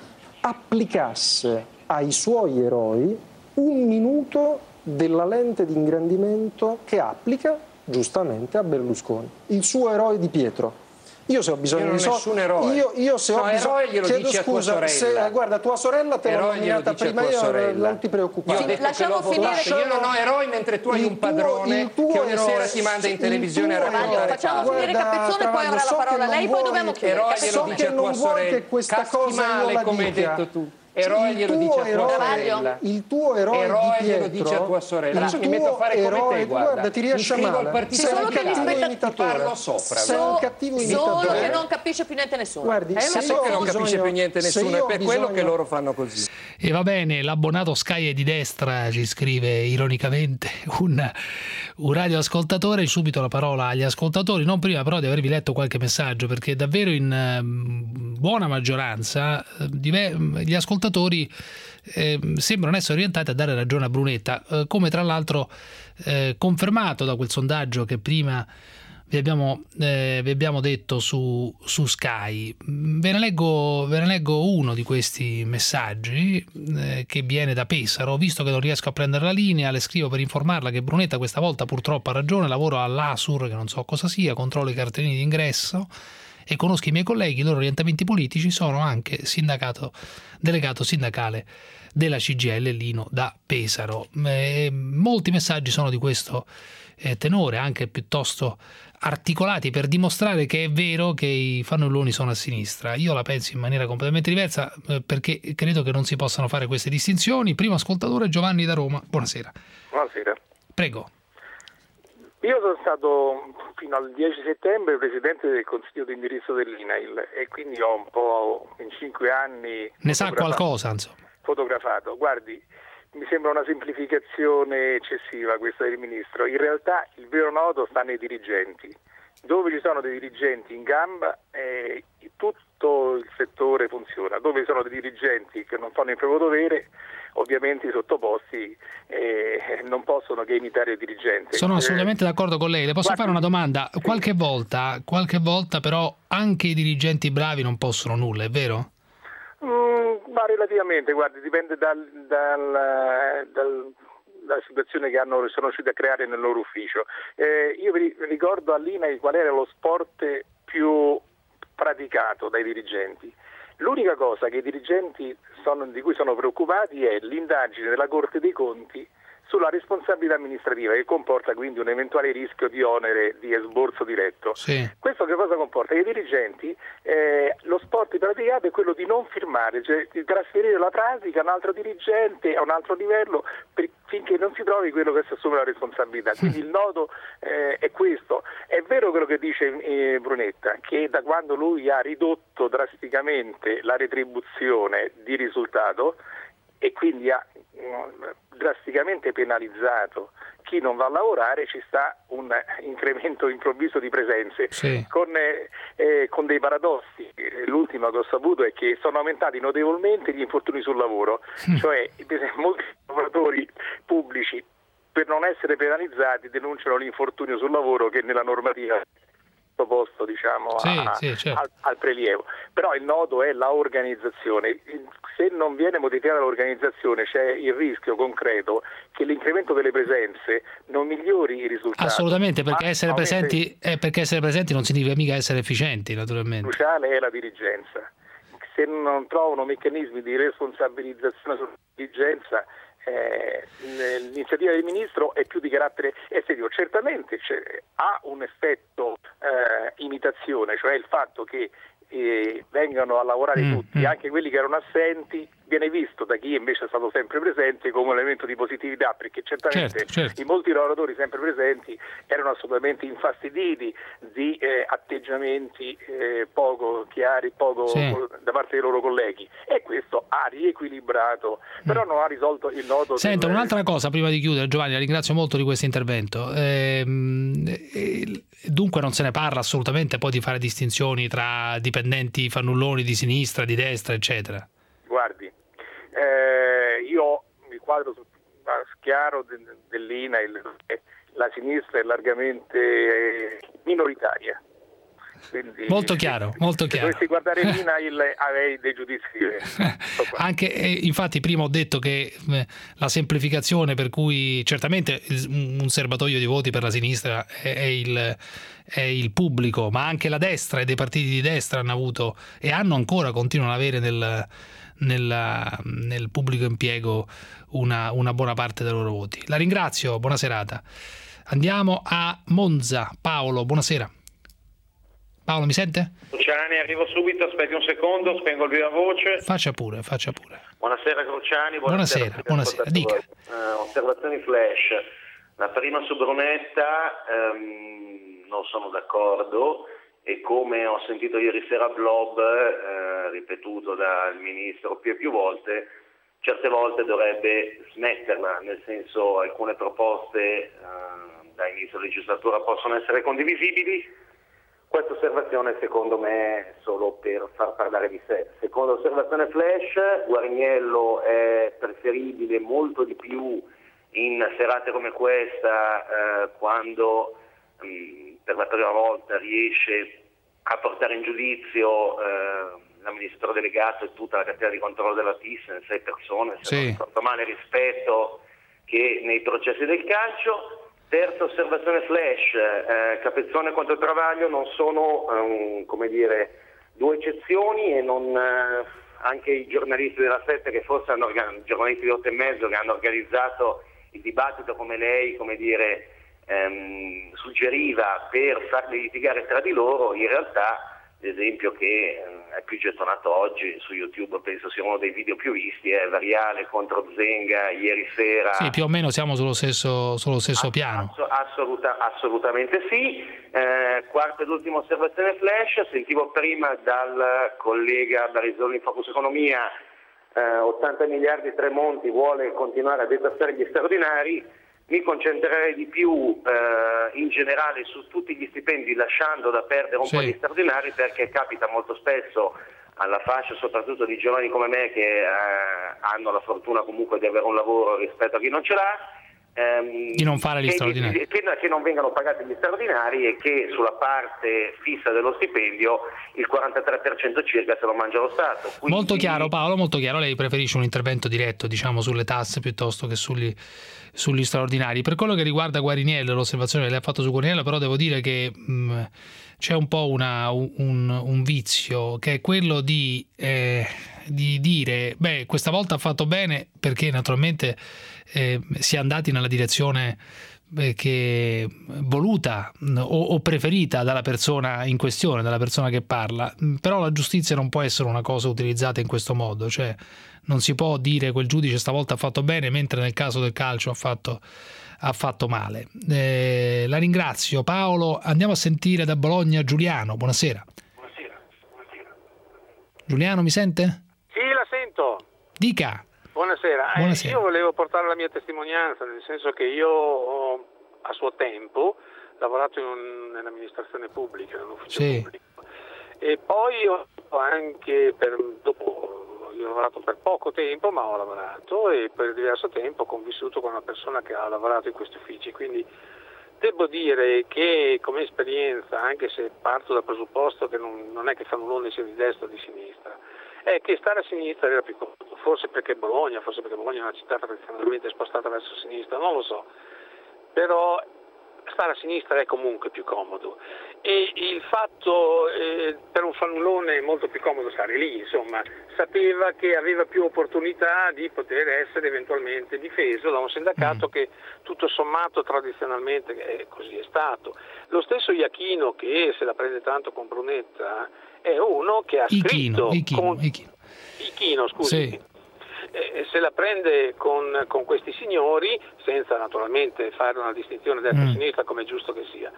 applicasse ai suoi eroi un minuto della lente di ingrandimento che applica giustamente a Berlusconi, il suo eroe di Pietro. Io se ho bisogno io di so- nessun eroe. Io, io se no, ho bisogno eroe glielo chiedo dici scusa, a tua sorella. se, guarda, tua sorella te l'ho Eroe nominata prima, io io non ti preoccupare. Io ho detto Lasciamo che l'ho finire. votato. Io non ho eroi mentre tu hai un padrone il tuo che ogni eroe, sera ti manda in televisione a raccontare eroe. Facciamo cose. finire Capezzone e poi avrà la parola lei, poi dobbiamo chiudere. Eroe So glielo dici che a non tua vuoi sorella. che questa Caschi cosa io male, la come hai dica. detto tu. Eroe glielo dici a tua eroe, sorella. il tuo eroe eroe di Pietro, glielo dici a tua sorella. il Io mi metto a fare come eroe, te, guarda. guarda, ti riesce Mi iscrivo male. al partito Sei un solo che cattivo rispetta- imitatore. Parlo sopra. Sei un cattivo imitatore. Solo che non capisce più niente nessuno. Guardi, Eh, se lo So so. che non bisogno- capisce più niente se nessuno, io è ho per quello bisogno- che loro fanno così. E va bene, l'abbonato Sky è di destra, ci scrive ironicamente un, un radioascoltatore. Subito la parola agli ascoltatori, non prima però di avervi letto qualche messaggio, perché davvero in eh, buona maggioranza eh, diver- gli ascoltatori eh, sembrano essere orientati a dare ragione a Brunetta, eh, come tra l'altro eh, confermato da quel sondaggio che prima vi abbiamo, eh, vi abbiamo detto su, su Sky. Ve ne leggo, ve ne leggo uno di questi messaggi eh, che viene da Pesaro. Visto che non riesco a prendere la linea, le scrivo per informarla che Brunetta questa volta purtroppo ha ragione, lavoro all'Asur, che non so cosa sia, controllo i cartellini d'ingresso e conosco i miei colleghi, i loro orientamenti politici, sono anche sindacato, delegato sindacale della C G I L Lino da Pesaro. Eh, molti messaggi sono di questo eh, tenore, anche piuttosto articolati, per dimostrare che è vero che i fannulloni sono a sinistra. Io la penso in maniera completamente diversa, eh, perché credo che non si possano fare queste distinzioni. Primo ascoltatore, Giovanni da Roma. Buonasera. Buonasera. Prego. Io sono stato fino al dieci settembre presidente del consiglio di indirizzo dell'I N A I L e quindi ho un po' in cinque anni ne sa qualcosa, insomma. Fotografato. Guardi, mi sembra una semplificazione eccessiva questa del ministro. In realtà il vero nodo sta nei dirigenti. Dove ci sono dei dirigenti in gamba eh, tutto il settore funziona. Dove ci sono dei dirigenti che non fanno il proprio dovere, ovviamente i sottoposti eh, non possono che imitare il dirigente. Sono assolutamente eh, d'accordo con lei. Le posso guardi, fare una domanda? Sì. Qualche volta, qualche volta però anche i dirigenti bravi non possono nulla, è vero? Mm, ma relativamente, guardi, dipende dal, dal, dal, dalla situazione che hanno, sono riusciti a creare nel loro ufficio. Eh, io vi ricordo all'I N A I qual era lo sport più praticato dai dirigenti. L'unica cosa che i dirigenti sono, di cui sono preoccupati è l'indagine della Corte dei Conti sulla responsabilità amministrativa, che comporta quindi un eventuale rischio di onere di esborso diretto. Sì. Questo che cosa comporta? Che i dirigenti, eh, lo sport praticato è quello di non firmare, cioè di trasferire la pratica a un altro dirigente a un altro livello per, finché non si trovi quello che si assume la responsabilità. Quindi il nodo eh, è questo. È vero quello che dice eh, Brunetta, che da quando lui ha ridotto drasticamente la retribuzione di risultato e quindi ha mh, drasticamente penalizzato chi non va a lavorare, ci sta un incremento improvviso di presenze, sì. con, eh, con dei paradossi. L'ultimo che ho saputo è che sono aumentati notevolmente gli infortuni sul lavoro, mm. cioè molti lavoratori pubblici, per non essere penalizzati, denunciano l'infortunio sul lavoro che nella normativa proposto, diciamo, sì, a, sì, certo. al, al prelievo. Però il nodo è la organizzazione. Se non viene modificata l'organizzazione c'è il rischio concreto che l'incremento delle presenze non migliori i risultati. Assolutamente, perché essere presenti, eh, perché essere presenti non significa mica essere efficienti, naturalmente. Cruciale è la dirigenza. Se non trovano meccanismi di responsabilizzazione sulla dirigenza, Eh, l'iniziativa del ministro è più di carattere estetico. Certamente cioè, ha un effetto eh, imitazione, cioè il fatto che eh, vengano a lavorare mm, tutti, mm. anche quelli che erano assenti, viene visto da chi invece è stato sempre presente come un elemento di positività, perché certamente certo, certo. i molti lavoratori sempre presenti erano assolutamente infastiditi di eh, atteggiamenti eh, poco chiari, poco sì. da parte dei loro colleghi, e questo ha riequilibrato, però mm. non ha risolto il nodo. Senta, del... un'altra cosa prima di chiudere, Giovanni, la ringrazio molto di questo intervento. Ehm, dunque non se ne parla assolutamente poi di fare distinzioni tra dipendenti fannulloni di sinistra, di destra, eccetera. Guardi, eh, io il quadro chiaro de, dell'I N A I L, la sinistra è largamente minoritaria. Quindi, molto chiaro, molto se chiaro. dovessi guardare l'I N A I L avrei dei giudizi. Anche eh, infatti prima ho detto che eh, la semplificazione per cui certamente un serbatoio di voti per la sinistra è, è, il, è il pubblico, ma anche la destra e dei partiti di destra hanno avuto e hanno ancora, continuano ad avere nel, nel, nel pubblico impiego una, una buona parte dei loro voti. La ringrazio, buona serata. Andiamo a Monza. Paolo, buonasera. Paolo, mi sente? Cruciani, arrivo subito, aspetti un secondo, spengo il viva voce. Faccia pure, faccia pure. Buonasera Cruciani, buonasera. Buonasera, buonasera. Dica. Uh, osservazioni flash. La prima su Brunetta, um, non sono d'accordo, e come ho sentito ieri sera a Blob, uh, ripetuto dal Ministro più e più volte, certe volte dovrebbe smetterla, nel senso alcune proposte uh, da inizio legislatura possono essere condivisibili. Questa osservazione secondo me è solo per far parlare di sé. Seconda osservazione flash, Guarniello è preferibile molto di più in serate come questa, eh, quando mh, per la prima volta riesce a portare in giudizio eh, l'amministratore delegato e tutta la catena di controllo della Thyssen, sei persone, se sì. non ricordo male, rispetto che nei processi del calcio. Terza osservazione flash, eh, Capezzone contro il Travaglio non sono um, come dire due eccezioni, e non eh, anche i giornalisti della Sette, che forse hanno organ- giornalisti di otto e mezzo che hanno organizzato il dibattito come lei, come dire, ehm, suggeriva, per farli litigare tra di loro, in realtà l'esempio che eh, è più gettonato oggi su YouTube, penso sia uno dei video più visti, è Variale contro Zenga ieri sera. Sì, più o meno siamo sullo stesso, sullo stesso piano. Assoluta, assolutamente sì. Eh, quarta ed ultima osservazione flash, sentivo prima dal collega Barisoni in Focus Economia, eh, ottanta miliardi Tremonti vuole continuare a detassare gli straordinari. Mi concentrerei di più eh, in generale su tutti gli stipendi, lasciando da perdere un sì. po' gli straordinari, perché capita molto spesso alla fascia soprattutto di giovani come me che eh, hanno la fortuna comunque di avere un lavoro rispetto a chi non ce l'ha, ehm, di non fare gli che, straordinari, che, che non vengano pagati gli straordinari, e che sulla parte fissa dello stipendio il quarantatré per cento circa se lo mangia lo Stato. Quindi... Molto chiaro, Paolo, molto chiaro. Lei preferisce un intervento diretto, diciamo, sulle tasse piuttosto che sugli, sugli straordinari. Per quello che riguarda Guariniello, l'osservazione che lei ha fatto su Guariniello, però devo dire che mh, c'è un po' una, un, un vizio, che è quello di, eh, di dire beh, questa volta ha fatto bene, perché naturalmente eh, si è andati nella direzione che voluta o, o preferita dalla persona in questione, dalla persona che parla. Però la giustizia non può essere una cosa utilizzata in questo modo, cioè non si può dire quel giudice stavolta ha fatto bene mentre nel caso del calcio ha fatto, ha fatto male. Eh, la ringrazio, Paolo. Andiamo a sentire da Bologna Giuliano. Buonasera. Buonasera. Buonasera. Giuliano, mi sente? Sì, la sento. Dica. Buonasera. Buonasera. Eh, io volevo portare la mia testimonianza, nel senso che io ho, a suo tempo, lavorato in un, nell'amministrazione pubblica, in un ufficio sì. pubblico, e poi ho anche per, dopo, io ho lavorato per poco tempo, ma ho lavorato, e per diverso tempo ho convissuto con una persona che ha lavorato in questi uffici, quindi devo dire che come esperienza, anche se parto dal presupposto che non, non è che Fannulloni sia di destra o di sinistra, è che stare a sinistra era più comodo, forse perché Bologna, forse perché Bologna è una città tradizionalmente spostata verso sinistra, non lo so, però stare a sinistra è comunque più comodo, e il fatto eh, per un Fannullone è molto più comodo stare lì, insomma, sapeva che aveva più opportunità di poter essere eventualmente difeso da un sindacato mm. che tutto sommato tradizionalmente è, così è stato. Lo stesso Iachino, che se la prende tanto con Brunetta, è uno che ha Ichino, scritto Ichino, con... Ichino. Ichino, scusi. Sì. Eh, se la prende con, con questi signori, senza naturalmente fare una distinzione destra-sinistra, come è giusto che sia,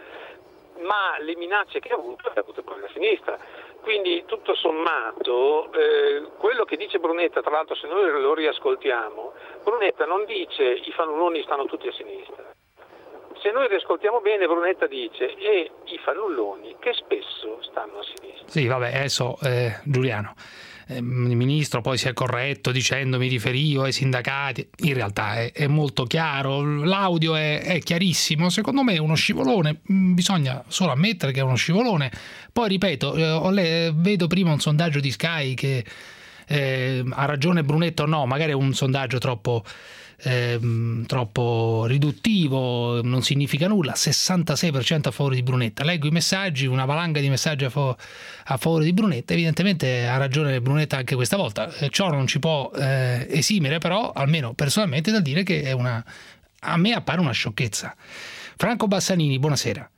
ma le minacce che ha avuto le ha avute poi la sinistra. Quindi tutto sommato eh, quello che dice Brunetta, tra l'altro se noi lo riascoltiamo, Brunetta non dice i fannulloni stanno tutti a sinistra. Se noi riascoltiamo bene, Brunetta dice e i fannulloni che spesso stanno a sinistra. Sì, vabbè, adesso eh, Giuliano, eh, il ministro poi si è corretto dicendo mi riferivo ai sindacati, in realtà è, è molto chiaro, l'audio è, è chiarissimo, secondo me è uno scivolone, bisogna solo ammettere che è uno scivolone. Poi ripeto, eh, vedo prima un sondaggio di Sky che eh, ha ragione Brunetta o no, magari è un sondaggio troppo... Eh, troppo riduttivo, non significa nulla. Sessantasei per cento a favore di Brunetta. Leggo i messaggi, una valanga di messaggi a, fo- a favore di Brunetta. Evidentemente ha ragione Brunetta anche questa volta. Eh, ciò non ci può eh, esimere, però, almeno personalmente, dal dire che è una, a me appare una sciocchezza. Franco Bassanini, buonasera.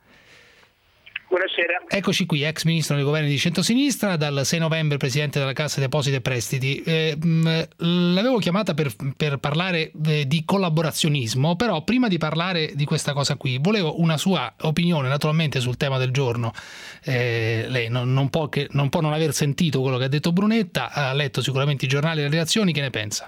Buonasera. Eccoci qui, ex ministro del governo di centrosinistra, dal sei novembre presidente della Cassa Depositi e Prestiti. Eh, mh, l'avevo chiamata per, per parlare eh, di collaborazionismo, però prima di parlare di questa cosa qui volevo una sua opinione naturalmente sul tema del giorno. Eh, lei non, non, può che, non può non aver sentito quello che ha detto Brunetta, ha letto sicuramente i giornali e le reazioni, che ne pensa?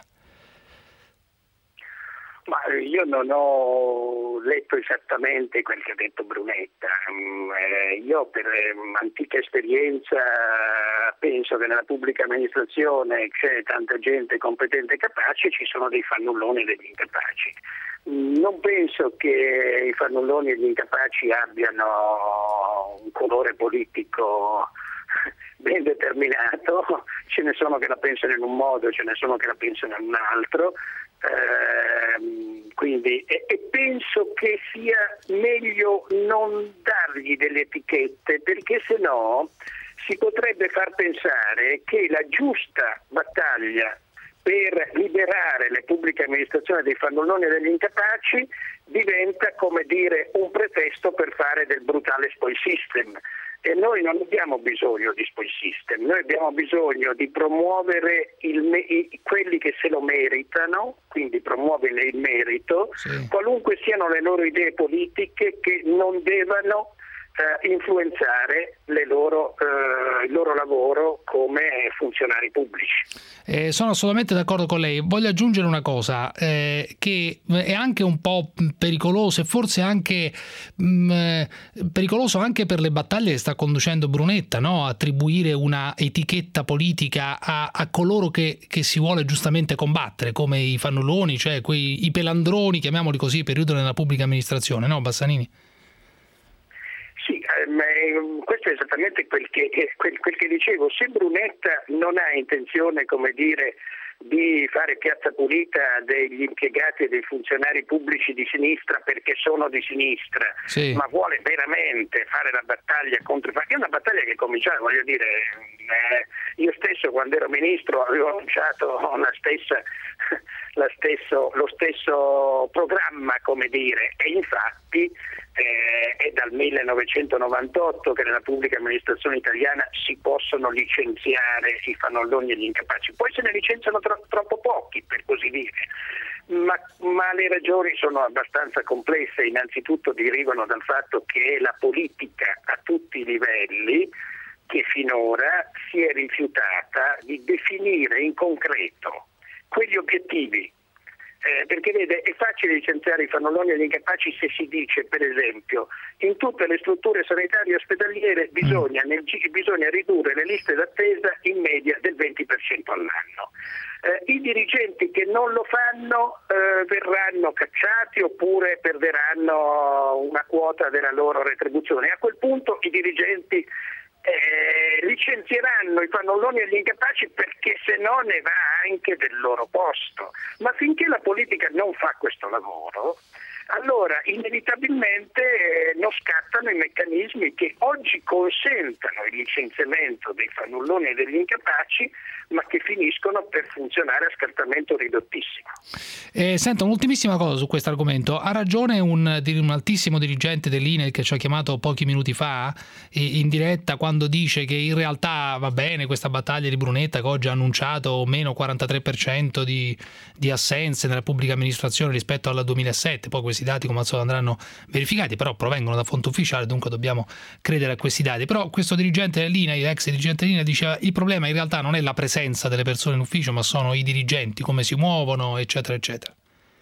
Ma io non ho letto esattamente quel che ha detto Brunetta. Eh, io per antica esperienza penso che nella pubblica amministrazione c'è tanta gente competente e capace, ci sono dei fannulloni e degli incapaci. Non penso che i fannulloni e gli incapaci abbiano colore politico ben determinato, ce ne sono che la pensano in un modo, ce ne sono che la pensano in un altro, eh, quindi, e, e penso che sia meglio non dargli delle etichette, perché se no si potrebbe far pensare che la giusta battaglia per liberare le pubbliche amministrazioni dei fannulloni e degli incapaci diventa, come dire, un pretesto per fare del brutale spoil system. E noi non abbiamo bisogno di spoil system, noi abbiamo bisogno di promuovere il me- i- quelli che se lo meritano, quindi promuovere il merito, sì. qualunque siano le loro idee politiche, che non devono eh, influenzare le loro, eh, il loro lavoro come funzionari pubblici. Eh, sono assolutamente d'accordo con lei. Voglio aggiungere una cosa eh, che è anche un po' pericoloso e forse anche mh, pericoloso anche per le battaglie che sta conducendo Brunetta, no? Attribuire una etichetta politica a, a coloro che, che si vuole giustamente combattere, come i fannulloni, cioè quei i pelandroni, chiamiamoli così, periodo nella pubblica amministrazione, no Bassanini? Sì, ehm, questo è esattamente quel che, quel, quel che dicevo. Se Brunetta non ha intenzione, come dire, di fare piazza pulita degli impiegati e dei funzionari pubblici di sinistra perché sono di sinistra, sì. ma vuole veramente fare la battaglia contro, perché è una battaglia che cominciava, voglio dire, eh, io stesso quando ero ministro avevo annunciato la stessa, la stesso, lo stesso programma, come dire, e infatti eh, è dal millenovecentonovantotto che nella pubblica amministrazione italiana si possono licenziare i fannulloni e gli incapaci, poi se ne licenziano tro- troppo pochi, per così dire, ma, ma le ragioni sono abbastanza complesse. Innanzitutto derivano dal fatto che la politica a tutti i livelli, che finora si è rifiutata di definire in concreto quegli obiettivi. Eh, perché vede, è facile licenziare i fannulloni e gli incapaci se si dice, per esempio, in tutte le strutture sanitarie e ospedaliere bisogna, nel, bisogna ridurre le liste d'attesa in media del venti per cento all'anno. Eh, I dirigenti che non lo fanno eh, verranno cacciati oppure perderanno una quota della loro retribuzione. A quel punto i dirigenti Eh, licenzieranno i fannulloni e gli incapaci, perché se no ne va anche del loro posto. Ma finché la politica non fa questo lavoro, allora inevitabilmente eh, non scattano i meccanismi che oggi consentano il licenziamento dei fannulloni e degli incapaci, ma che finiscono per funzionare a scartamento ridottissimo. Eh, senta, un'ultimissima cosa su questo argomento. Ha ragione un, un altissimo dirigente dell'I N E L che ci ha chiamato pochi minuti fa in diretta, quando dice che in realtà va bene questa battaglia di Brunetta, che oggi ha annunciato meno quarantatré per cento di, di assenze nella pubblica amministrazione rispetto al duemilasette. Poi questi dati come al solito andranno verificati, però provengono da fonte ufficiale, dunque dobbiamo credere a questi dati. Però questo dirigente dell'I N E L, ex dirigente dell'I N E L, diceva il problema in realtà non è la presenza delle persone in ufficio, ma sono i dirigenti, come si muovono, eccetera eccetera.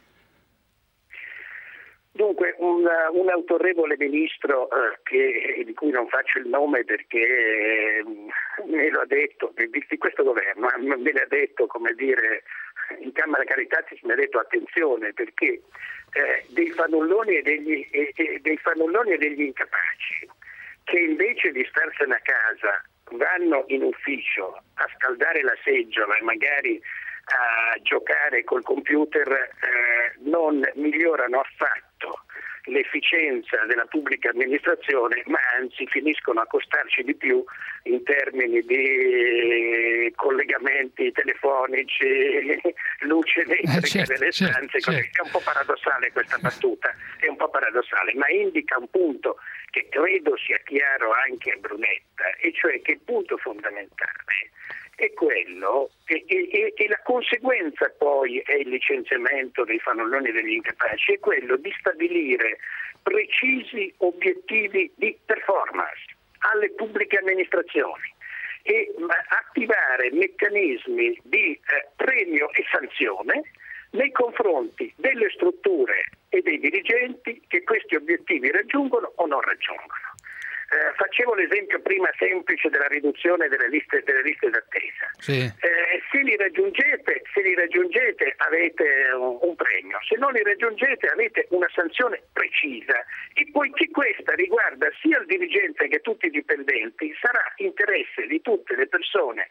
Dunque un, un autorevole ministro eh, che, di cui non faccio il nome perché eh, me lo ha detto, di, di questo governo, me l'ha detto, come dire, in Camera Caritatis mi ha detto attenzione, perché eh, dei fannulloni e degli, e, e, dei fannulloni e degli incapaci che invece di starsene a casa vanno in ufficio a scaldare la seggiola e magari a giocare col computer, eh, non migliorano affatto l'efficienza della pubblica amministrazione, ma anzi finiscono a costarci di più in termini di collegamenti telefonici, luce elettrica eh, certo, delle stanze. Certo, certo. È un po' paradossale questa battuta, è un po' paradossale, ma indica un punto che credo sia chiaro anche a Brunetta, e cioè che il punto fondamentale è quello, e, e, e la conseguenza poi è il licenziamento dei fannulloni e degli incapaci, è quello di stabilire precisi obiettivi di performance alle pubbliche amministrazioni e attivare meccanismi di eh, premio e sanzione nei confronti delle strutture e dei dirigenti che questi obiettivi raggiungono o non raggiungono. Eh, facevo l'esempio prima semplice della riduzione delle liste, delle liste d'attesa. Sì. Eh, se li raggiungete, se li raggiungete avete un, un premio, se non li raggiungete avete una sanzione precisa, e poiché questa riguarda sia il dirigente che tutti i dipendenti, sarà interesse di tutte le persone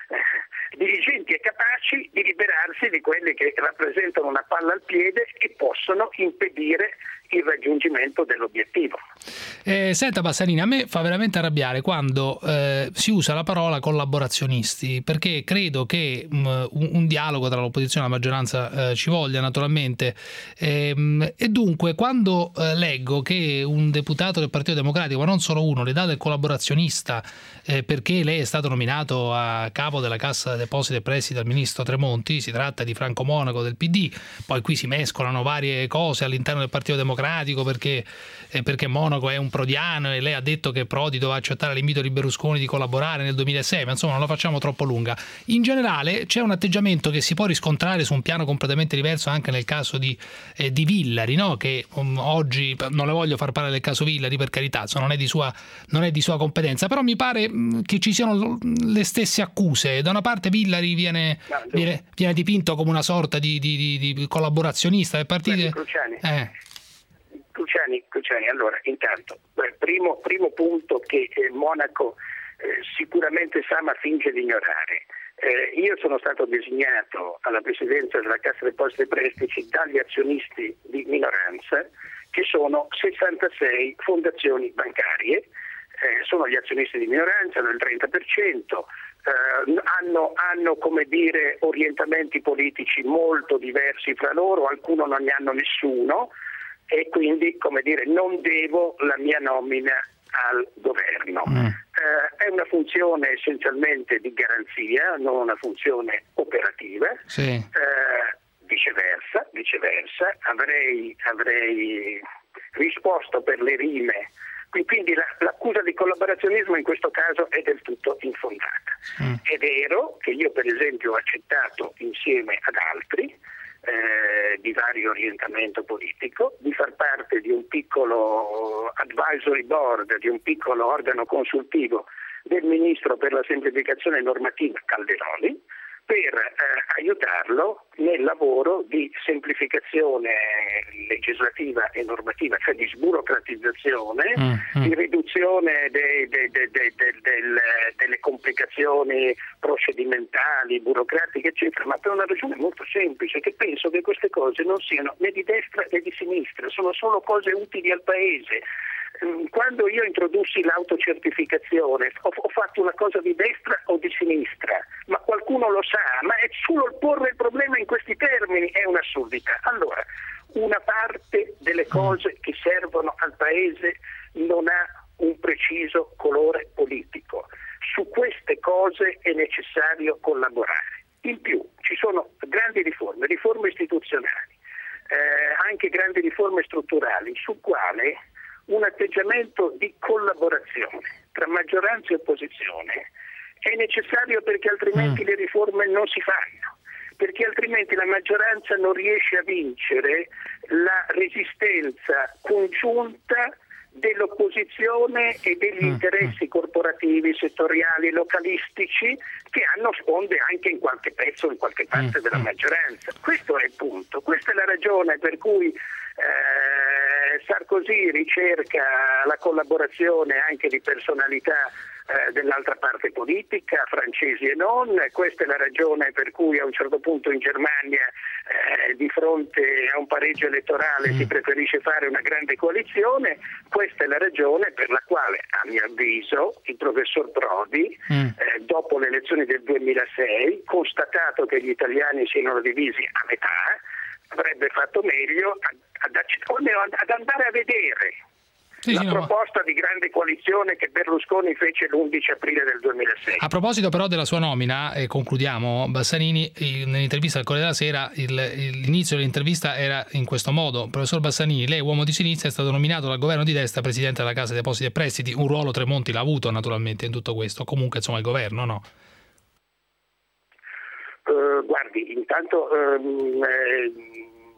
eh, dirigenti e capaci di liberarsi di quelli che rappresentano una palla al piede e possono impedire il raggiungimento dell'obiettivo. Eh, senta Bassanini, a me fa veramente arrabbiare quando eh, si usa la parola collaborazionisti, perché credo che um, un, un dialogo tra l'opposizione e la maggioranza eh, ci voglia naturalmente, ehm, e dunque quando eh, leggo che un deputato del Partito Democratico, ma non solo uno, le dà del collaborazionista eh, perché lei è stato nominato a capo della Cassa Depositi e Prestiti dal ministro Tremonti, si tratta di Franco Monaco del P D, poi qui si mescolano varie cose all'interno del Partito Democratico perché, eh, perché Monaco è un prodiano e lei ha detto che Prodi doveva accettare l'invito di Berlusconi di collaborare nel duemilasei, ma insomma non la facciamo troppo lunga. In generale c'è un atteggiamento che si può riscontrare su un piano completamente diverso anche nel caso di, eh, di Villari, no? Che um, oggi, non le voglio far parlare del caso Villari per carità, non è di sua, non è di sua competenza, però mi pare mh, che ci siano le stesse accuse. Da una parte Villari viene, viene, viene dipinto come una sorta di, di, di, di collaborazionista del partito. Cruciani. Eh. Cruciani, Cruciani, allora intanto, primo, primo punto che eh, Monaco eh, sicuramente sa ma finge di ignorare. Eh, io sono stato designato alla presidenza della Cassa Depositi e Prestiti dagli azionisti di minoranza, che sono sessantasei fondazioni bancarie, eh, sono gli azionisti di minoranza del trenta per cento, eh, hanno, hanno come dire orientamenti politici molto diversi fra loro, alcuni non ne hanno nessuno, e quindi, come dire, non devo la mia nomina al governo. Mm. Eh, è una funzione essenzialmente di garanzia, non una funzione operativa. Sì. Eh, viceversa, viceversa, avrei, avrei risposto per le rime. Quindi la, l'accusa di collaborazionismo in questo caso è del tutto infondata. Mm. È vero che io per esempio ho accettato insieme ad altri Eh, di vario orientamento politico, di far parte di un piccolo advisory board, di un piccolo organo consultivo del Ministro per la semplificazione normativa Calderoli, per eh, aiutarlo nel lavoro di semplificazione legislativa e normativa, cioè di sburocratizzazione, mm-hmm. di riduzione dei, dei, dei, dei, dei, del, delle complicazioni procedimentali, burocratiche, eccetera, ma per una ragione molto semplice, che penso che queste cose non siano né di destra né di sinistra, sono solo cose utili al Paese. Quando io introdussi l'autocertificazione ho, ho fatto una cosa di destra o di sinistra, ma qualcuno lo sa, ma è solo il porre il problema in questi termini è un'assurdità. Allora, una parte delle cose che servono al Paese non ha un preciso colore politico. Su queste cose è necessario collaborare. In più ci sono grandi riforme, riforme istituzionali, eh, anche grandi riforme strutturali, su quale un atteggiamento di collaborazione tra maggioranza e opposizione è necessario, perché altrimenti mm. le riforme non si fanno, perché altrimenti la maggioranza non riesce a vincere la resistenza congiunta dell'opposizione e degli mm. interessi corporativi, settoriali, localistici, che hanno sponde anche in qualche pezzo, in qualche parte mm. della maggioranza. Questo è il punto, questa è la ragione per cui Eh, Sarkozy ricerca la collaborazione anche di personalità eh, dell'altra parte politica, francesi e non. Questa è la ragione per cui a un certo punto in Germania eh, di fronte a un pareggio elettorale mm. si preferisce fare una grande coalizione. Questa è la ragione per la quale, a mio avviso, il professor Prodi mm. eh, dopo le elezioni del duemilasei, constatato che gli italiani siano divisi a metà, avrebbe fatto meglio ad, ad, ad andare a vedere sì, la sì, proposta no. di grande coalizione che Berlusconi fece l'undici aprile del duemilasei. A proposito però della sua nomina, e concludiamo, Bassanini, nell'intervista al Corriere della Sera, il, l'inizio dell'intervista era in questo modo: professor Bassanini, lei uomo di sinistra, è stato nominato dal governo di destra presidente della Cassa Depositi e Prestiti, un ruolo Tremonti l'ha avuto naturalmente in tutto questo, comunque insomma il governo no? Uh, guardi, intanto um, eh,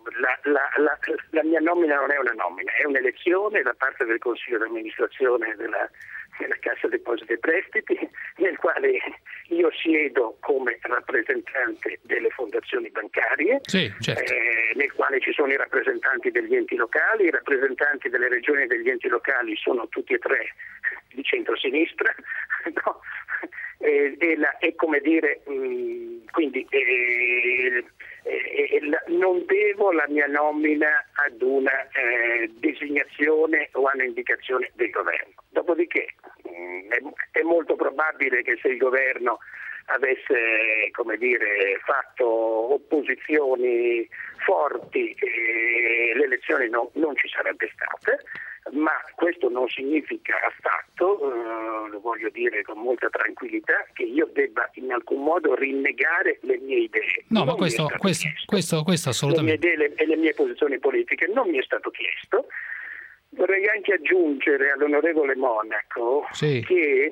la, la, la, la mia nomina non è una nomina, è un'elezione da parte del Consiglio di amministrazione della, della Cassa Depositi e Prestiti, nel quale io siedo come rappresentante delle fondazioni bancarie, sì, certo. eh, nel quale ci sono i rappresentanti degli enti locali, i rappresentanti delle regioni e degli enti locali sono tutti e tre di centrosinistra, no? E, e, la, e come dire, mh, quindi eh, eh, la, non devo la mia nomina ad una eh, designazione o a un'indicazione del governo. Dopodiché mh, è, è molto probabile che se il governo avesse, come dire, fatto opposizioni forti, eh, le elezioni no, non ci sarebbe state. Ma questo non significa affatto, eh, lo voglio dire con molta tranquillità, che io debba in alcun modo rinnegare le mie idee. No, non ma questo, questo, questo, questo assolutamente. Le mie idee e le mie posizioni politiche non mi è stato chiesto. Vorrei anche aggiungere all'onorevole Monaco sì. che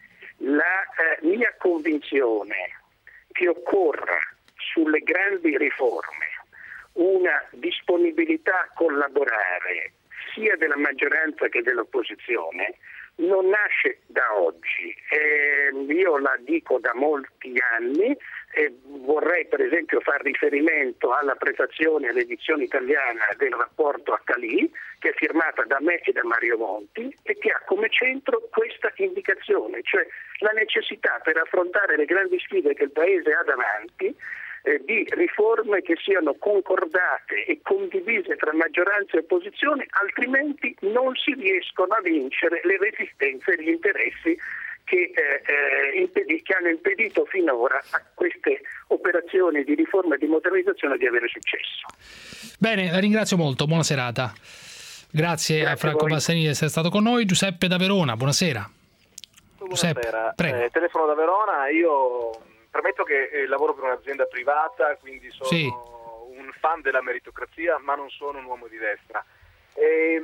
la eh, mia convinzione che occorra sulle grandi riforme una disponibilità a collaborare sia della maggioranza che dell'opposizione non nasce da oggi. Eh, io la dico da molti anni e vorrei per esempio far riferimento alla prefazione all'edizione italiana del rapporto Attali, che è firmata da me e da Mario Monti e che ha come centro questa indicazione, cioè la necessità per affrontare le grandi sfide che il Paese ha davanti Eh, di riforme che siano concordate e condivise tra maggioranza e opposizione, altrimenti non si riescono a vincere le resistenze e gli interessi che, eh, eh, impedi- che hanno impedito finora a queste operazioni di riforma e di modernizzazione di avere successo. Bene, la ringrazio molto, buona serata. Grazie, Grazie a Franco Bassanini di essere stato con noi. Giuseppe da Verona, buonasera. Buonasera, Giuseppe, prego. Eh, telefono da Verona, io... Premetto che eh, lavoro per un'azienda privata, quindi sono sì. un fan della meritocrazia, ma non sono un uomo di destra. E,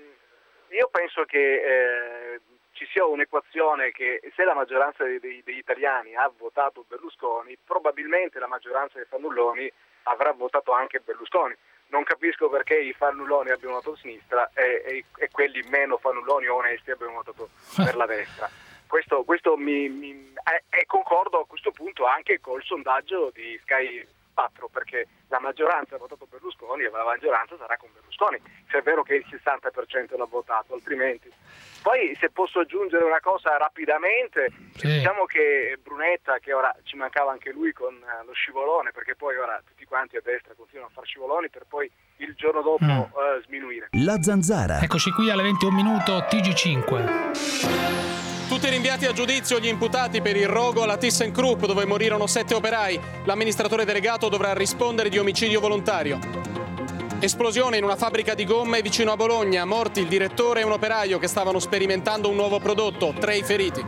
io penso che eh, ci sia un'equazione che se la maggioranza dei, dei, degli italiani ha votato Berlusconi, probabilmente la maggioranza dei fannulloni avrà votato anche Berlusconi. Non capisco perché i fannulloni abbiano votato a sinistra e, e, e quelli meno fannulloni o onesti abbiano votato per la destra. Questo, questo mi, mi e concordo a questo punto anche col sondaggio di Sky quattro, perché la maggioranza ha votato Berlusconi e la maggioranza sarà con Berlusconi, se è vero che il sessanta per cento l'ha votato, altrimenti. Poi se posso aggiungere una cosa rapidamente, sì. Diciamo che Brunetta, che ora ci mancava anche lui con lo scivolone, perché poi ora tutti quanti a destra continuano a fare scivoloni per poi il giorno dopo mm. uh, sminuire. La Zanzara. Eccoci qui alle venti e un minuto, T G cinque. Tutti rinviati a giudizio gli imputati per il rogo alla ThyssenKrupp, dove morirono sette operai. L'amministratore delegato dovrà rispondere di omicidio volontario. Esplosione in una fabbrica di gomme vicino a Bologna. Morti il direttore e un operaio che stavano sperimentando un nuovo prodotto. Tre i feriti.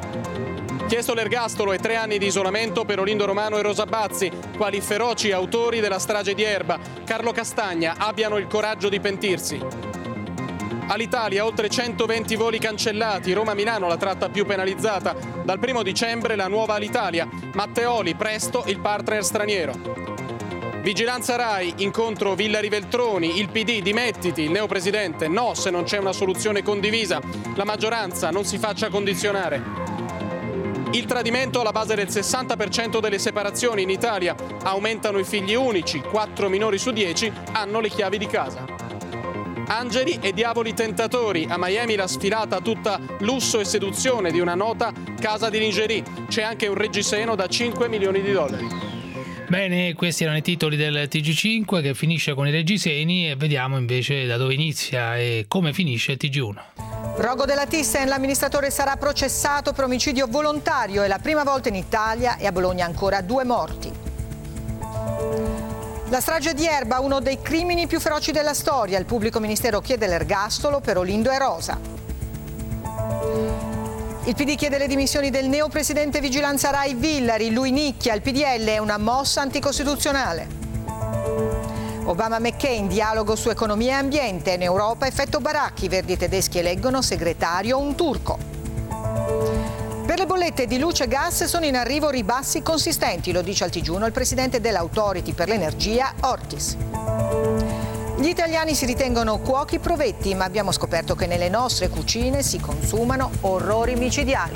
Chiesto l'ergastolo e tre anni di isolamento per Olindo Romano e Rosa Bazzi, quali feroci autori della strage di Erba. Carlo Castagna abbiano il coraggio di pentirsi. All'Italia oltre centoventi voli cancellati, Roma-Milano la tratta più penalizzata. Dal primo dicembre la nuova Alitalia, Matteoli presto il partner straniero. Vigilanza Rai, incontro Villari Veltroni, il P D dimettiti, il neopresidente no se non c'è una soluzione condivisa, la maggioranza non si faccia condizionare. Il tradimento alla base del sessanta per cento delle separazioni in Italia, aumentano i figli unici, quattro minori su dieci hanno le chiavi di casa. Angeli e diavoli tentatori, a Miami la sfilata tutta lusso e seduzione di una nota casa di lingerie. C'è anche un reggiseno da cinque milioni di dollari. Bene, questi erano i titoli del T G cinque che finisce con i reggiseni e vediamo invece da dove inizia e come finisce il T G uno. Rogo della Thyssen, l'amministratore sarà processato per omicidio volontario, è la prima volta in Italia e a Bologna ancora due morti. La strage di Erba, uno dei crimini più feroci della storia. Il pubblico ministero chiede l'ergastolo per Olindo e Rosa. Il P D chiede le dimissioni del neopresidente Vigilanza Rai Villari. Lui nicchia, il P D L è una mossa anticostituzionale. Obama-McCain, dialogo su economia e ambiente. In Europa effetto baracchi, i verdi tedeschi eleggono segretario un turco. Per le bollette di luce e gas sono in arrivo ribassi consistenti, lo dice al T G uno il presidente dell'Authority per l'energia Ortis. Gli italiani si ritengono cuochi provetti, ma abbiamo scoperto che nelle nostre cucine si consumano orrori micidiali.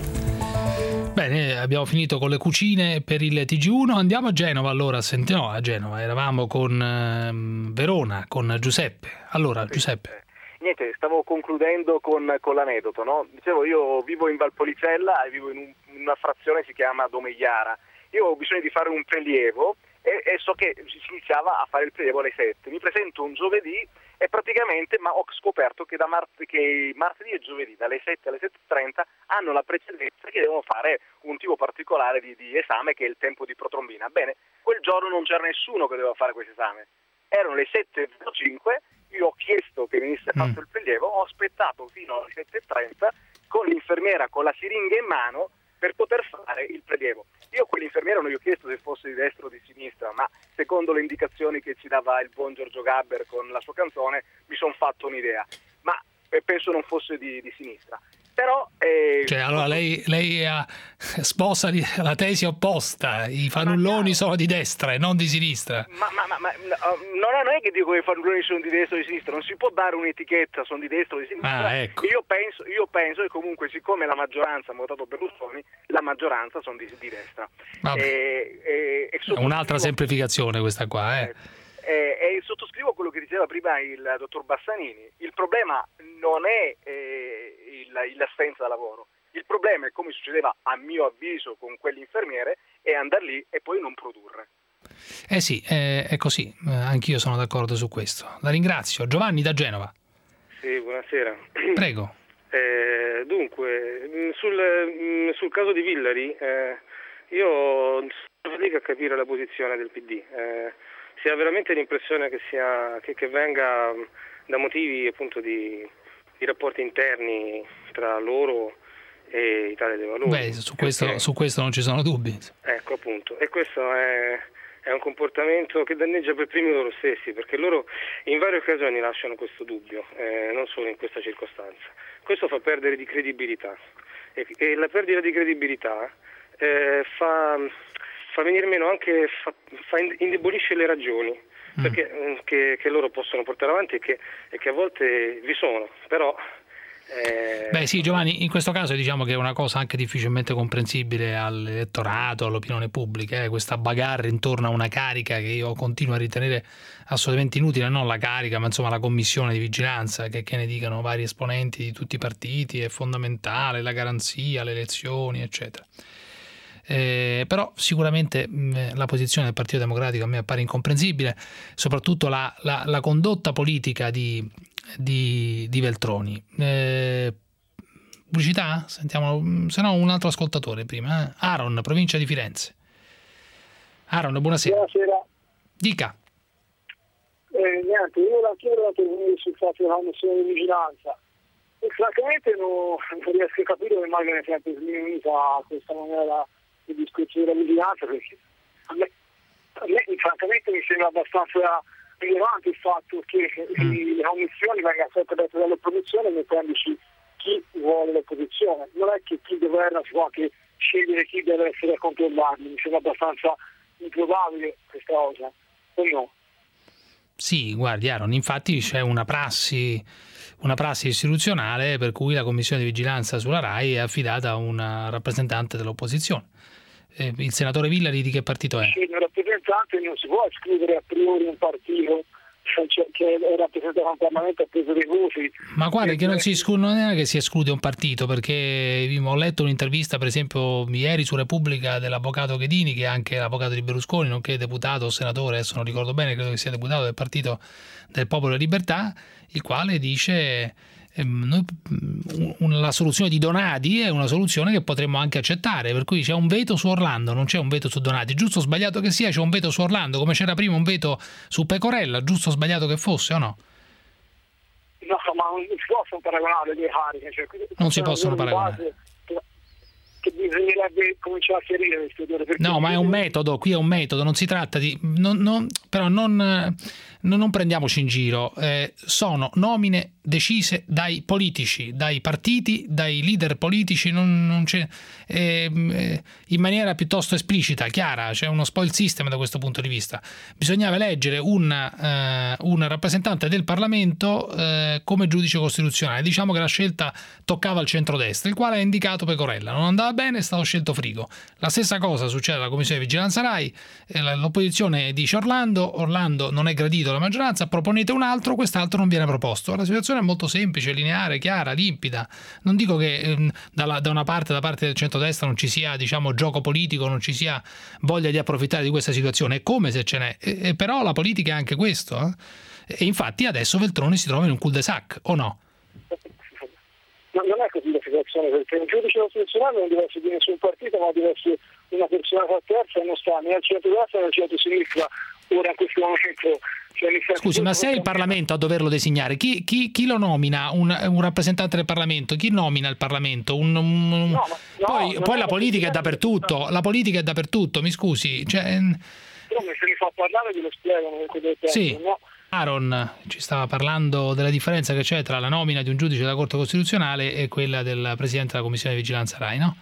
Bene, abbiamo finito con le cucine per il T G uno, andiamo a Genova allora, sentiamo a Genova, eravamo con eh, Verona, con Giuseppe. Allora, Giuseppe. Niente, stavo concludendo con, con l'aneddoto, no? Dicevo, io vivo in Valpolicella e vivo in, un, in una frazione che si chiama Domegliara. Io ho bisogno di fare un prelievo e, e so che si iniziava a fare il prelievo alle sette. Mi presento un giovedì e praticamente ma ho scoperto che da mart- che martedì e giovedì dalle sette alle sette e trenta hanno la precedenza che devono fare un tipo particolare di, di esame che è il tempo di protrombina. Bene, quel giorno non c'era nessuno che doveva fare questo esame. Erano le sette e zero cinque, io ho chiesto che venisse fatto il prelievo, ho aspettato fino alle sette e trenta con l'infermiera con la siringa in mano per poter fare il prelievo. Io a quell'infermiera non gli ho chiesto se fosse di destra o di sinistra, ma secondo le indicazioni che ci dava il buon Giorgio Gabber con la sua canzone mi sono fatto un'idea, ma penso non fosse di, di sinistra. Però eh, cioè, allora lei, lei ha, sposa la tesi opposta, i fannulloni sono di destra e non di sinistra. Ma, ma, ma, ma no, non è che dico che i fannulloni sono di destra o di sinistra, non si può dare un'etichetta, sono di destra o di sinistra. Ah, ecco. io, penso, io penso che comunque siccome la maggioranza ha votato Berlusconi, la maggioranza sono di, di destra. E, e, e è un'altra semplificazione questa qua, eh. Eh, e sottoscrivo quello che diceva prima il dottor Bassanini. Il problema non è eh, il, l'assenza da lavoro, il problema è, come succedeva a mio avviso con quell'infermiere, è andare lì e poi non produrre. Eh sì, eh, è così, eh, anch'io sono d'accordo su questo. La ringrazio. Giovanni da Genova. Sì, buonasera. Prego. Eh, dunque, sul, sul caso di Villari, eh, io fatica a capire la posizione del P D. Eh, si ha veramente l'impressione che, sia, che, che venga da motivi appunto di, di rapporti interni tra loro e Italia dei Valori. Beh, su questo, perché, su questo non ci sono dubbi. Ecco, appunto. E questo è, è un comportamento che danneggia per primi loro stessi, perché loro in varie occasioni lasciano questo dubbio, eh, non solo in questa circostanza. Questo fa perdere di credibilità e, e la perdita di credibilità eh, fa... fa venire meno anche, fa, fa indebolisce le ragioni mm. perché, che, che loro possono portare avanti e che, e che a volte vi sono, però... Eh... Beh sì, Giovanni, in questo caso diciamo che è una cosa anche difficilmente comprensibile all'elettorato, all'opinione pubblica, eh, questa bagarre intorno a una carica che io continuo a ritenere assolutamente inutile, non la carica ma insomma la commissione di vigilanza, che, che ne dicano vari esponenti di tutti i partiti, è fondamentale, la garanzia, le elezioni eccetera. Eh, però sicuramente mh, la posizione del Partito Democratico a me appare incomprensibile, soprattutto la, la, la condotta politica di, di, di Veltroni. Eh, pubblicità? Sentiamo, se no un altro ascoltatore prima. Eh? Aaron, provincia di Firenze. Aaron, buonasera. Buonasera. Dica. Eh, niente, io la chiedo sul fatto della commissione di vigilanza. E francamente non, non riesco a capire come mai viene sempre sminuita questa maniera di discorso della vigilanza, perché a me, a me francamente mi sembra abbastanza rilevante il fatto che mm. le commissioni vengano sempre dette dall'opposizione mettendoci chi vuole l'opposizione. Non è che chi governa si può anche scegliere chi deve essere a controllarli, mi sembra abbastanza improbabile questa cosa, o no? Sì, guardi Aaron, infatti c'è una prassi una prassi istituzionale per cui la commissione di vigilanza sulla RAI è affidata a una rappresentante dell'opposizione. Eh, il senatore Villari di che partito è? Sì, un rappresentante non si può escludere a priori un partito cioè, che è rappresentato al Parlamento ha preso dei voti. Ma guarda che non, si esclude, non è che si esclude un partito, perché ho letto un'intervista per esempio ieri su Repubblica dell'avvocato Ghedini, che è anche l'avvocato di Berlusconi, nonché deputato o senatore, adesso non ricordo bene, credo che sia deputato del Partito del Popolo e Libertà, il quale dice Noi, la soluzione di Donati è una soluzione che potremmo anche accettare, per cui c'è un veto su Orlando, non c'è un veto su Donati, giusto o sbagliato che sia, c'è un veto su Orlando, come c'era prima un veto su Pecorella, giusto o sbagliato che fosse o no? No, ma non si possono paragonare le cariche, cioè, non si possono paragonare, che bisognerebbe cominciare a chiarire questo. No, ma è un metodo, qui è un metodo, non si tratta di non, non, però non, non, non prendiamoci in giro, eh, sono nomine decise dai politici, dai partiti, dai leader politici, non, non c'è, eh, in maniera piuttosto esplicita, chiara, c'è uno spoil system da questo punto di vista. Bisognava eleggere un, eh, un rappresentante del Parlamento eh, come giudice costituzionale. Diciamo che la scelta toccava al centrodestra, il quale ha indicato Pecorella. Non andava bene, è stato scelto Frigo. La stessa cosa succede alla Commissione di Vigilanza Rai, eh, l'opposizione dice Orlando, Orlando non è gradito alla maggioranza, proponete un altro, quest'altro non viene proposto. La situazione è molto semplice, lineare, chiara, limpida. Non dico che eh, dalla, da una parte, da parte del centrodestra non ci sia, diciamo, gioco politico, non ci sia voglia di approfittare di questa situazione, è come se ce n'è, e, e però la politica è anche questo, eh? E infatti adesso Veltroni si trova in un cul-de-sac, o no? Ma non è così la situazione, perché un giudice costituzionale non deve essere di nessun partito, ma deve essere una persona terza e non sta né al centro-destra né al centro-sinistra ora in questo momento. Cioè, scusi, ma se è il Parlamento a doverlo designare, chi, chi, chi lo nomina? Un, un rappresentante del Parlamento? Chi nomina il Parlamento? Un, un, no, no, poi no, poi la politica è dappertutto, la politica è dappertutto, mi scusi. Cioè... Però se mi fa parlare ve lo spiegano. Sì. No? Aaron ci stava parlando della differenza che c'è tra la nomina di un giudice della Corte Costituzionale e quella del Presidente della Commissione di Vigilanza Rai, no?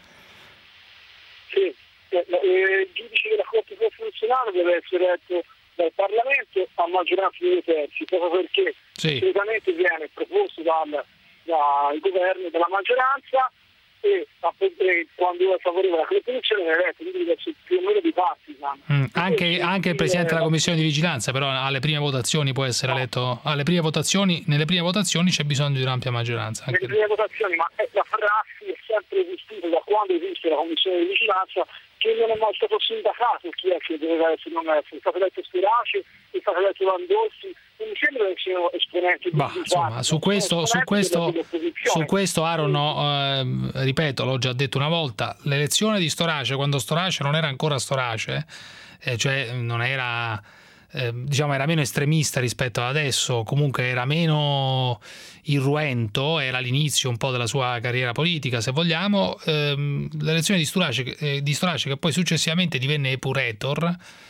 Sì, il giudice della Corte Costituzionale deve essere eletto dal Parlamento a maggioranza di due terzi, proprio perché sì. solitamente viene proposto dal, dal governo, dalla maggioranza, e, e quando è favorevole alla Costituzione viene eletto, quindi deve essere più o meno di parti. Mm, anche, anche il Presidente della Commissione di Vigilanza, però alle prime votazioni può essere no. eletto, alle prime votazioni, nelle prime votazioni c'è bisogno di un'ampia maggioranza. Nelle prime votazioni, ma la prassi è sempre esistita da quando esiste la Commissione di Vigilanza, che non è mai stato sindacato chi è che deve essere, non essere. È stato eletto Spiraci, è stato eletto Landossi, non mi sembra che siano esponenti bah, di insomma, su questo, su questo, su questo Aaron, no, eh, ripeto, l'ho già detto una volta, l'elezione di Storace, quando Storace non era ancora Storace, eh, cioè non era... Eh, diciamo era meno estremista rispetto ad adesso, comunque era meno irruento, era l'inizio un po' della sua carriera politica, se vogliamo. Ehm, l'elezione di Storace, eh, di Storace, che poi successivamente divenne Epurator,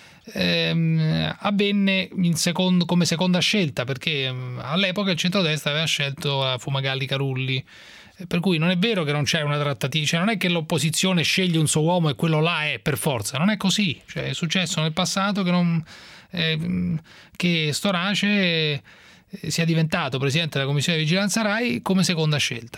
ehm, avvenne in secondo, come seconda scelta, perché ehm, all'epoca il centrodestra aveva scelto Fumagalli Carulli, per cui non è vero che non c'è una trattativa, cioè non è che l'opposizione sceglie un suo uomo e quello là è per forza, non è così, cioè è successo nel passato che non Eh, che Storace sia diventato Presidente della Commissione di Vigilanza Rai come seconda scelta.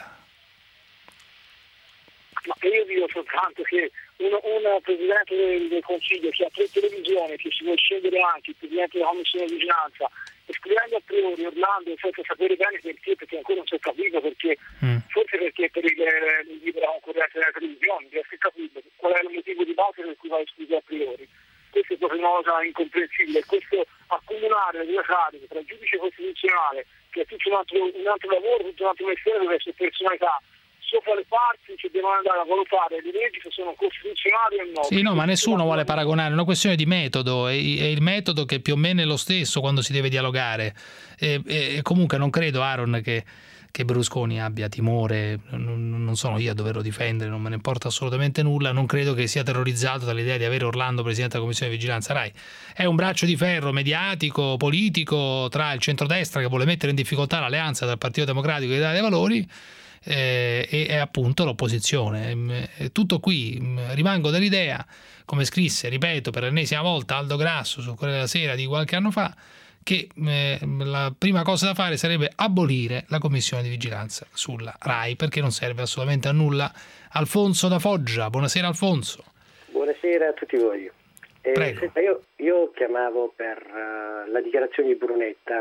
Ma io dico soltanto che un, un Presidente del, del Consiglio che ha tre televisioni, che si vuole scegliere anche il Presidente della Commissione di Vigilanza, escludendo a priori Orlando senza sapere bene perché, perché ancora non si è capito perché, mm. forse perché per il, il libera concorrenza della televisione, deve essere capito qual è il motivo di base per cui va escluso a priori. Questo è proprio una cosa incomprensibile, questo accomunare le due cariche tra il giudice costituzionale, che è tutto un altro, un altro lavoro, tutto un altro mestiere, deve essere personalità, sopra le parti che devono andare a valutare le leggi se sono costituzionali o no. Sì, no, ma nessuno vuole paragonare, è una questione di metodo, è, è il metodo che più o meno è lo stesso quando si deve dialogare. E, e comunque non credo, Aaron, che che Berlusconi abbia timore, non sono io a doverlo difendere, non me ne importa assolutamente nulla, non credo che sia terrorizzato dall'idea di avere Orlando Presidente della Commissione di Vigilanza Rai. È un braccio di ferro mediatico, politico tra il centrodestra che vuole mettere in difficoltà l'alleanza tra il Partito Democratico e l'Italia dei Valori eh, e, e appunto l'opposizione. È tutto qui, rimango dell'idea, come scrisse, ripeto, per l'ennesima volta Aldo Grasso su Corriere della Sera di qualche anno fa, che eh, la prima cosa da fare sarebbe abolire la commissione di vigilanza sulla Rai, perché non serve assolutamente a nulla. Alfonso da Foggia, buonasera Alfonso. Buonasera a tutti voi. Eh, Prego. Senta, io, io chiamavo per uh, la dichiarazione di Brunetta.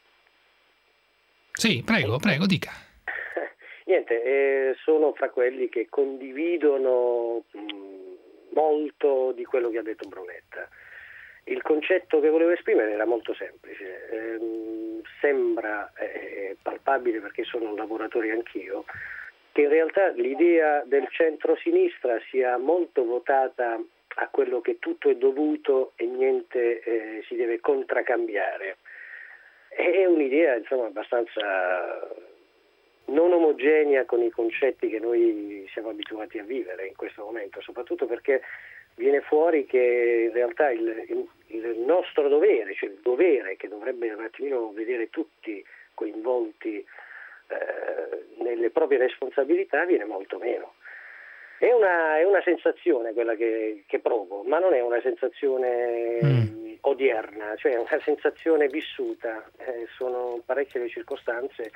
Sì, prego, prego, dica. Niente, eh, sono fra quelli che condividono mh, molto di quello che ha detto Brunetta. Il concetto che volevo esprimere era molto semplice, ehm, sembra eh, palpabile, perché sono un lavoratore anch'io, che in realtà l'idea del centro-sinistra sia molto votata a quello che tutto è dovuto e niente eh, si deve contraccambiare. È un'idea, insomma, abbastanza non omogenea con i concetti che noi siamo abituati a vivere in questo momento, soprattutto perché viene fuori che in realtà il, il, il nostro dovere, cioè il dovere che dovrebbe un attimino vedere tutti coinvolti eh, nelle proprie responsabilità, viene molto meno. È una, è una sensazione quella che, che provo, ma non è una sensazione mm. odierna, cioè è una sensazione vissuta. Eh, sono parecchie le circostanze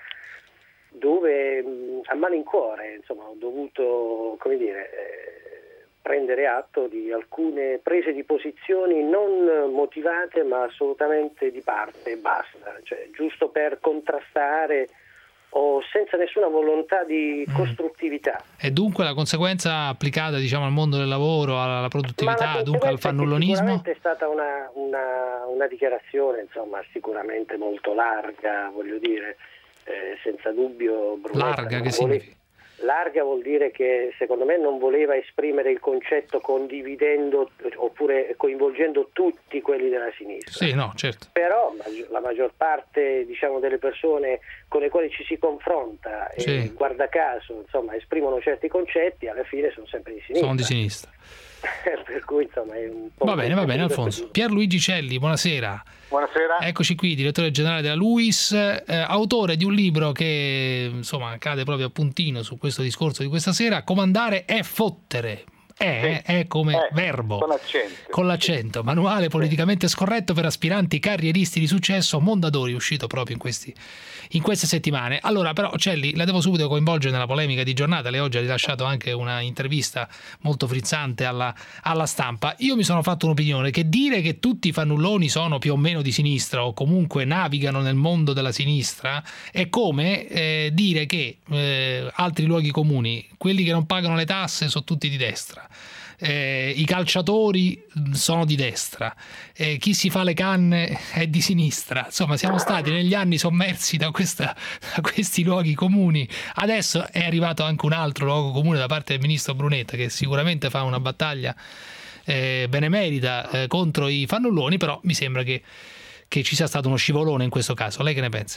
dove mh, a malincuore, insomma, ho dovuto, come dire, eh, prendere atto di alcune prese di posizioni non motivate, ma assolutamente di parte e basta, cioè giusto per contrastare o senza nessuna volontà di costruttività. E dunque la conseguenza applicata, diciamo, al mondo del lavoro, alla produttività, dunque al fannullonismo? Sicuramente è stata una, una, una dichiarazione, insomma, sicuramente molto larga, voglio dire, eh, senza dubbio. Brunetta, larga che vole... significa? Larga vuol dire che secondo me non voleva esprimere il concetto condividendo oppure coinvolgendo tutti quelli della sinistra. Sì, no, certo. Però la maggior parte, diciamo, delle persone con le quali ci si confronta, sì. e guarda caso, insomma, esprimono certi concetti, alla fine sono sempre di sinistra. Sono di sinistra. Per cui insomma è un po'. Va bene, va bene, Alfonso. Pierluigi Celli, buonasera. Buonasera. Eccoci qui, direttore generale della LUISS, eh, autore di un libro che insomma cade proprio a puntino su questo discorso di questa sera. Comandare è fottere. È, sì. è come è, verbo con l'accento. con l'accento manuale politicamente scorretto per aspiranti carrieristi di successo, Mondadori, uscito proprio in questi in queste settimane. Allora però Celli la devo subito coinvolgere nella polemica di giornata. Lei oggi ha rilasciato anche una intervista molto frizzante alla, alla Stampa. Io mi sono fatto un'opinione che dire che tutti i fannulloni sono più o meno di sinistra o comunque navigano nel mondo della sinistra è come eh, dire che eh, altri luoghi comuni, quelli che non pagano le tasse, sono tutti di destra. Eh, i calciatori sono di destra, eh, chi si fa le canne è di sinistra. Insomma, siamo stati negli anni sommersi da, questa, da questi luoghi comuni. Adesso è arrivato anche un altro luogo comune da parte del ministro Brunetta, che sicuramente fa una battaglia eh, benemerita eh, contro i fannulloni, però mi sembra che, che ci sia stato uno scivolone in questo caso. Lei che ne pensa?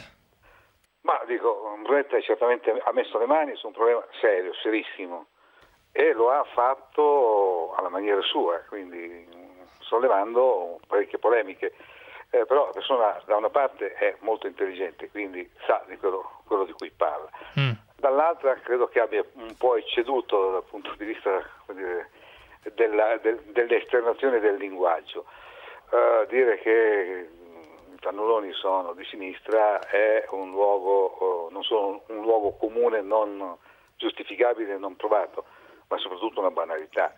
Ma dico, Brunetta certamente ha messo le mani su un problema serio, serissimo, e lo ha fatto alla maniera sua, quindi sollevando parecchie polemiche. Eh, però la persona da una parte è molto intelligente, quindi sa di quello, quello di cui parla. Mm. Dall'altra credo che abbia un po' ecceduto dal punto di vista, come dire, della, del, dell'esternazione del linguaggio. Uh, dire che i fannulloni sono di sinistra è un luogo, uh, non sono un luogo comune non giustificabile e non provato, ma soprattutto una banalità,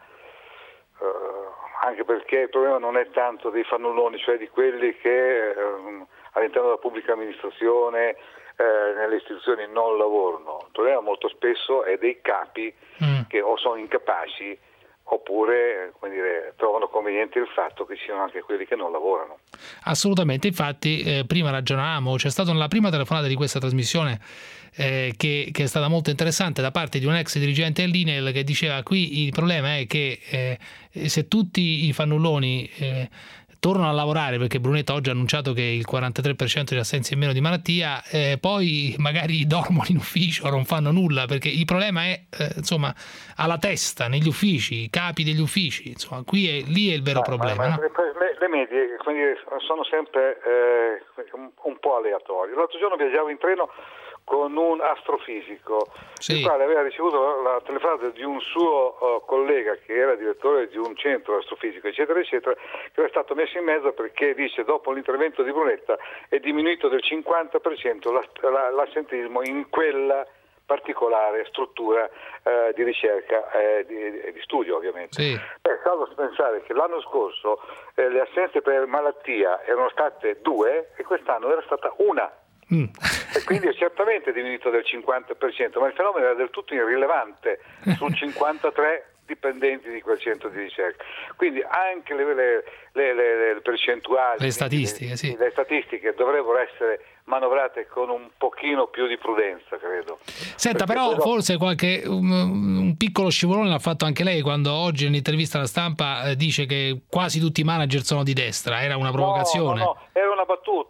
uh, anche perché il problema non è tanto dei fannulloni, cioè di quelli che uh, all'interno della pubblica amministrazione, uh, nelle istituzioni non lavorano. Il problema molto spesso è dei capi mm. che o sono incapaci oppure, come dire, trovano conveniente il fatto che ci siano anche quelli che non lavorano. Assolutamente, infatti eh, prima ragionavamo, c'è stata la prima telefonata di questa trasmissione eh, che, che è stata molto interessante da parte di un ex dirigente dell'I N E L che diceva: qui il problema è che eh, se tutti i fannulloni eh, tornano a lavorare, perché Brunetta oggi ha annunciato che il quarantatré per cento di assenze in meno di malattia, eh, poi magari dormono in ufficio o non fanno nulla, perché il problema è eh, insomma alla testa, negli uffici, i capi degli uffici, insomma qui è, lì è il vero ma, problema. Ma, no? le, le medie quindi, sono sempre eh, un, un po' aleatorie. L'altro giorno viaggiavo in treno con un astrofisico, sì. il quale aveva ricevuto la telefonata di un suo uh, collega che era direttore di un centro astrofisico, eccetera, eccetera, che era stato messo in mezzo perché dice dopo l'intervento di Brunetta è diminuito del cinquanta per cento l'assentismo in quella particolare struttura eh, di ricerca e eh, di, di studio, ovviamente. Sì. Beh, salvo pensare che l'anno scorso eh, le assenze per malattia erano state due e quest'anno era stata una. Mm. E quindi è certamente diminuito del cinquanta per cento, ma il fenomeno era del tutto irrilevante su cinquantatré dipendenti di quel centro di ricerca. Quindi anche le, le, le, le, le percentuali, le statistiche, le, sì. le statistiche dovrebbero essere manovrate con un pochino più di prudenza, credo. Senta, Perché però quello... forse qualche un, un piccolo scivolone l'ha fatto anche lei quando oggi nell'intervista alla Stampa eh, dice che quasi tutti i manager sono di destra. Era una provocazione? No, no, no, era una battuta.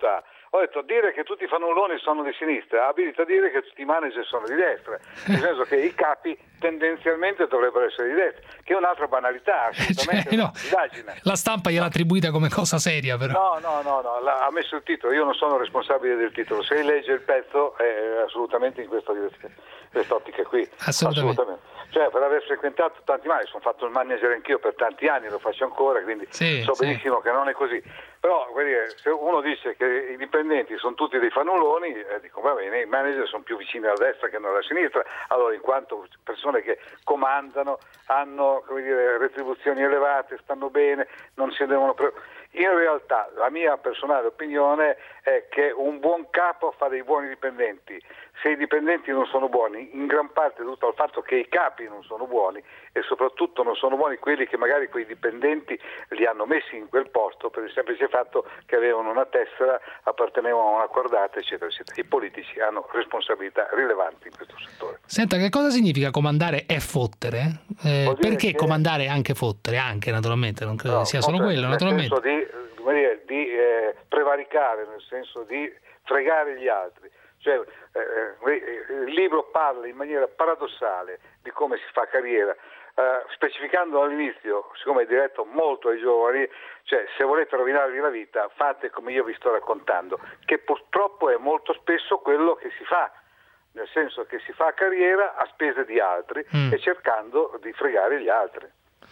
Ho detto, dire che tutti i fannulloni sono di sinistra abilita a dire che tutti i manager sono di destra, nel senso che i capi tendenzialmente dovrebbero essere di destra, che è un'altra banalità, assolutamente. Cioè, no, la stampa gliel'ha attribuita come cosa seria, però. No, no, no, no, ha messo il titolo, io non sono responsabile del titolo, se legge il pezzo è assolutamente in questa direzione, quest'ottica qui. Assolutamente. assolutamente. Cioè, per aver frequentato tanti manager, sono fatto il manager anch'io per tanti anni, lo faccio ancora, quindi sì, so sì. benissimo che non è così. Però, dire, se uno dice che i dipendenti sono tutti dei fannulloni, eh, dico va bene, i manager sono più vicini alla destra che non alla sinistra, allora in quanto persone che comandano, hanno, come dire, retribuzioni elevate, stanno bene, non si devono... Pre- In realtà la mia personale opinione è che un buon capo fa dei buoni dipendenti. Se i dipendenti non sono buoni, in gran parte è dovuto al fatto che i capi non sono buoni e soprattutto non sono buoni quelli che magari quei dipendenti li hanno messi in quel posto per il semplice fatto che avevano una tessera, appartenevano a una cordata, eccetera, eccetera. I politici hanno responsabilità rilevanti in questo settore. Senta, che cosa significa comandare e fottere? Eh, perché che... comandare e anche fottere? Anche, naturalmente, non credo no, che sia solo quello, nel naturalmente. Senso di, come dire, di eh, prevaricare, nel senso di fregare gli altri. Cioè, eh, il libro parla in maniera paradossale di come si fa carriera, eh, specificando all'inizio, siccome è diretto molto ai giovani, cioè se volete rovinarvi la vita fate come io vi sto raccontando, che purtroppo è molto spesso quello che si fa, nel senso che si fa carriera a spese di altri mm. e cercando di fregare gli altri.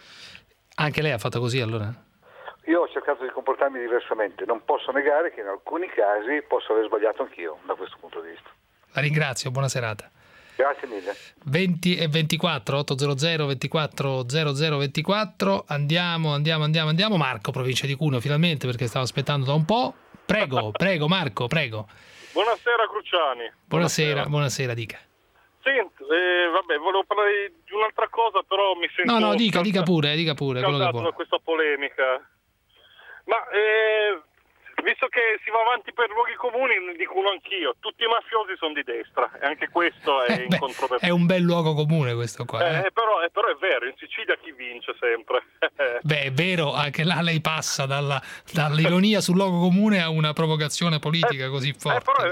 Anche lei ha fatto così allora? Io ho cercato di comportarmi diversamente, non posso negare che in alcuni casi posso aver sbagliato anch'io da questo punto di vista. La ringrazio, buona serata. Grazie mille. venti e ventiquattro, ottocento ventiquattro zero zero ventiquattro, andiamo, andiamo, andiamo, andiamo. Marco, provincia di Cuneo, finalmente, perché stavo aspettando da un po'. Prego, prego Marco, prego. Buonasera Cruciani. Buonasera, buonasera, buonasera dica. Senti, eh, vabbè, volevo parlare di un'altra cosa, però mi sento... No, no, dica, dica pure, dica pure. Quello che può. Da questa polemica. Ma eh, visto che si va avanti per luoghi comuni, ne dico uno anch'io, tutti i mafiosi sono di destra, e anche questo è eh beh, incontrovertibile. È un bel luogo comune questo qua. Eh. Eh, però, eh, però è vero, in Sicilia chi vince sempre? Beh, è vero, anche là lei passa dalla, dall'ironia sul luogo comune a una provocazione politica eh, così forte. Eh, però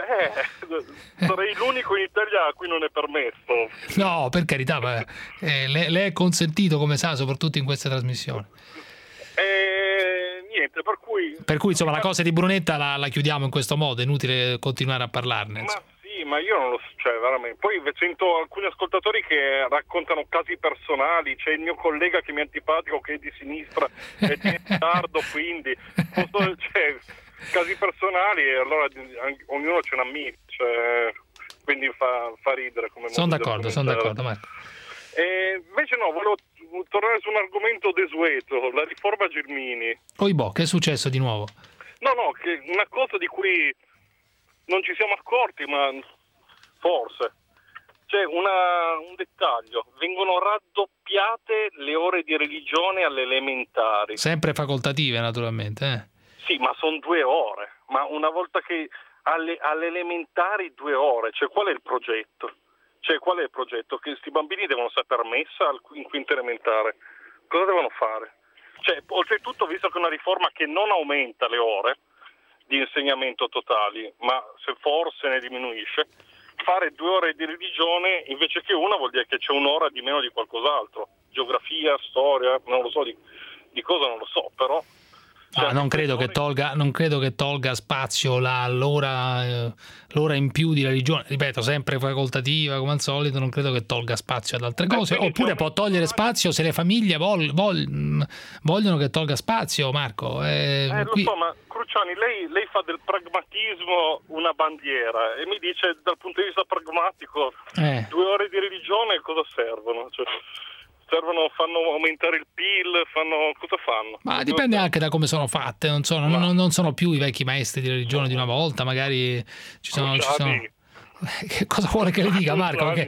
eh, sarei l'unico in Italia a cui non è permesso. No, per carità, ma, eh, le, le è consentito, come sa, soprattutto in queste trasmissioni. Eh, niente, per cui... Per cui insomma la cosa di Brunetta la, la chiudiamo in questo modo, è inutile continuare a parlarne. Ma sì, ma io non lo so, cioè veramente. Poi sento alcuni ascoltatori che raccontano casi personali, c'è il mio collega che mi è antipatico che è di sinistra e di tardo, quindi cioè, casi personali e allora ognuno ce n'ha mille, cioè, quindi fa, fa ridere. Come sono d'accordo, sono d'accordo Marco. E invece no, volevo tornare su un argomento desueto, la riforma Gelmini. Oibò, che è successo di nuovo? No, no, che una cosa di cui non ci siamo accorti, ma forse c'è una, un dettaglio: vengono raddoppiate le ore di religione alle elementari. Sempre facoltative, naturalmente. Eh? Sì, ma sono due ore. Ma una volta che alle, alle elementari due ore, cioè qual è il progetto? Cioè, qual è il progetto? Che questi bambini devono saper messa in quinta elementare. Cosa devono fare? Cioè, oltretutto, visto che è una riforma che non aumenta le ore di insegnamento totali, ma se forse ne diminuisce, fare due ore di religione invece che una vuol dire che c'è un'ora di meno di qualcos'altro. Geografia, storia, non lo so, di, di cosa non lo so, però... Ah, non credo che tolga, non credo che tolga spazio la, l'ora, eh, l'ora in più di religione, ripeto, sempre facoltativa come al solito, non credo che tolga spazio ad altre cose, oppure può togliere spazio se le famiglie vol, vol, vogliono che tolga spazio, Marco. Eh, eh, qui... lo so, ma Cruciani, lei, lei fa del pragmatismo una bandiera e mi dice dal punto di vista pragmatico eh. due ore di religione cosa servono? Cioè, servono, fanno aumentare il P I L, fanno, cosa fanno? Ma dipende anche da come sono fatte, non sono, non, non sono più i vecchi maestri di religione di una volta, magari ci sono... Ci sono... Che cosa vuole che le dica, Marco? Che...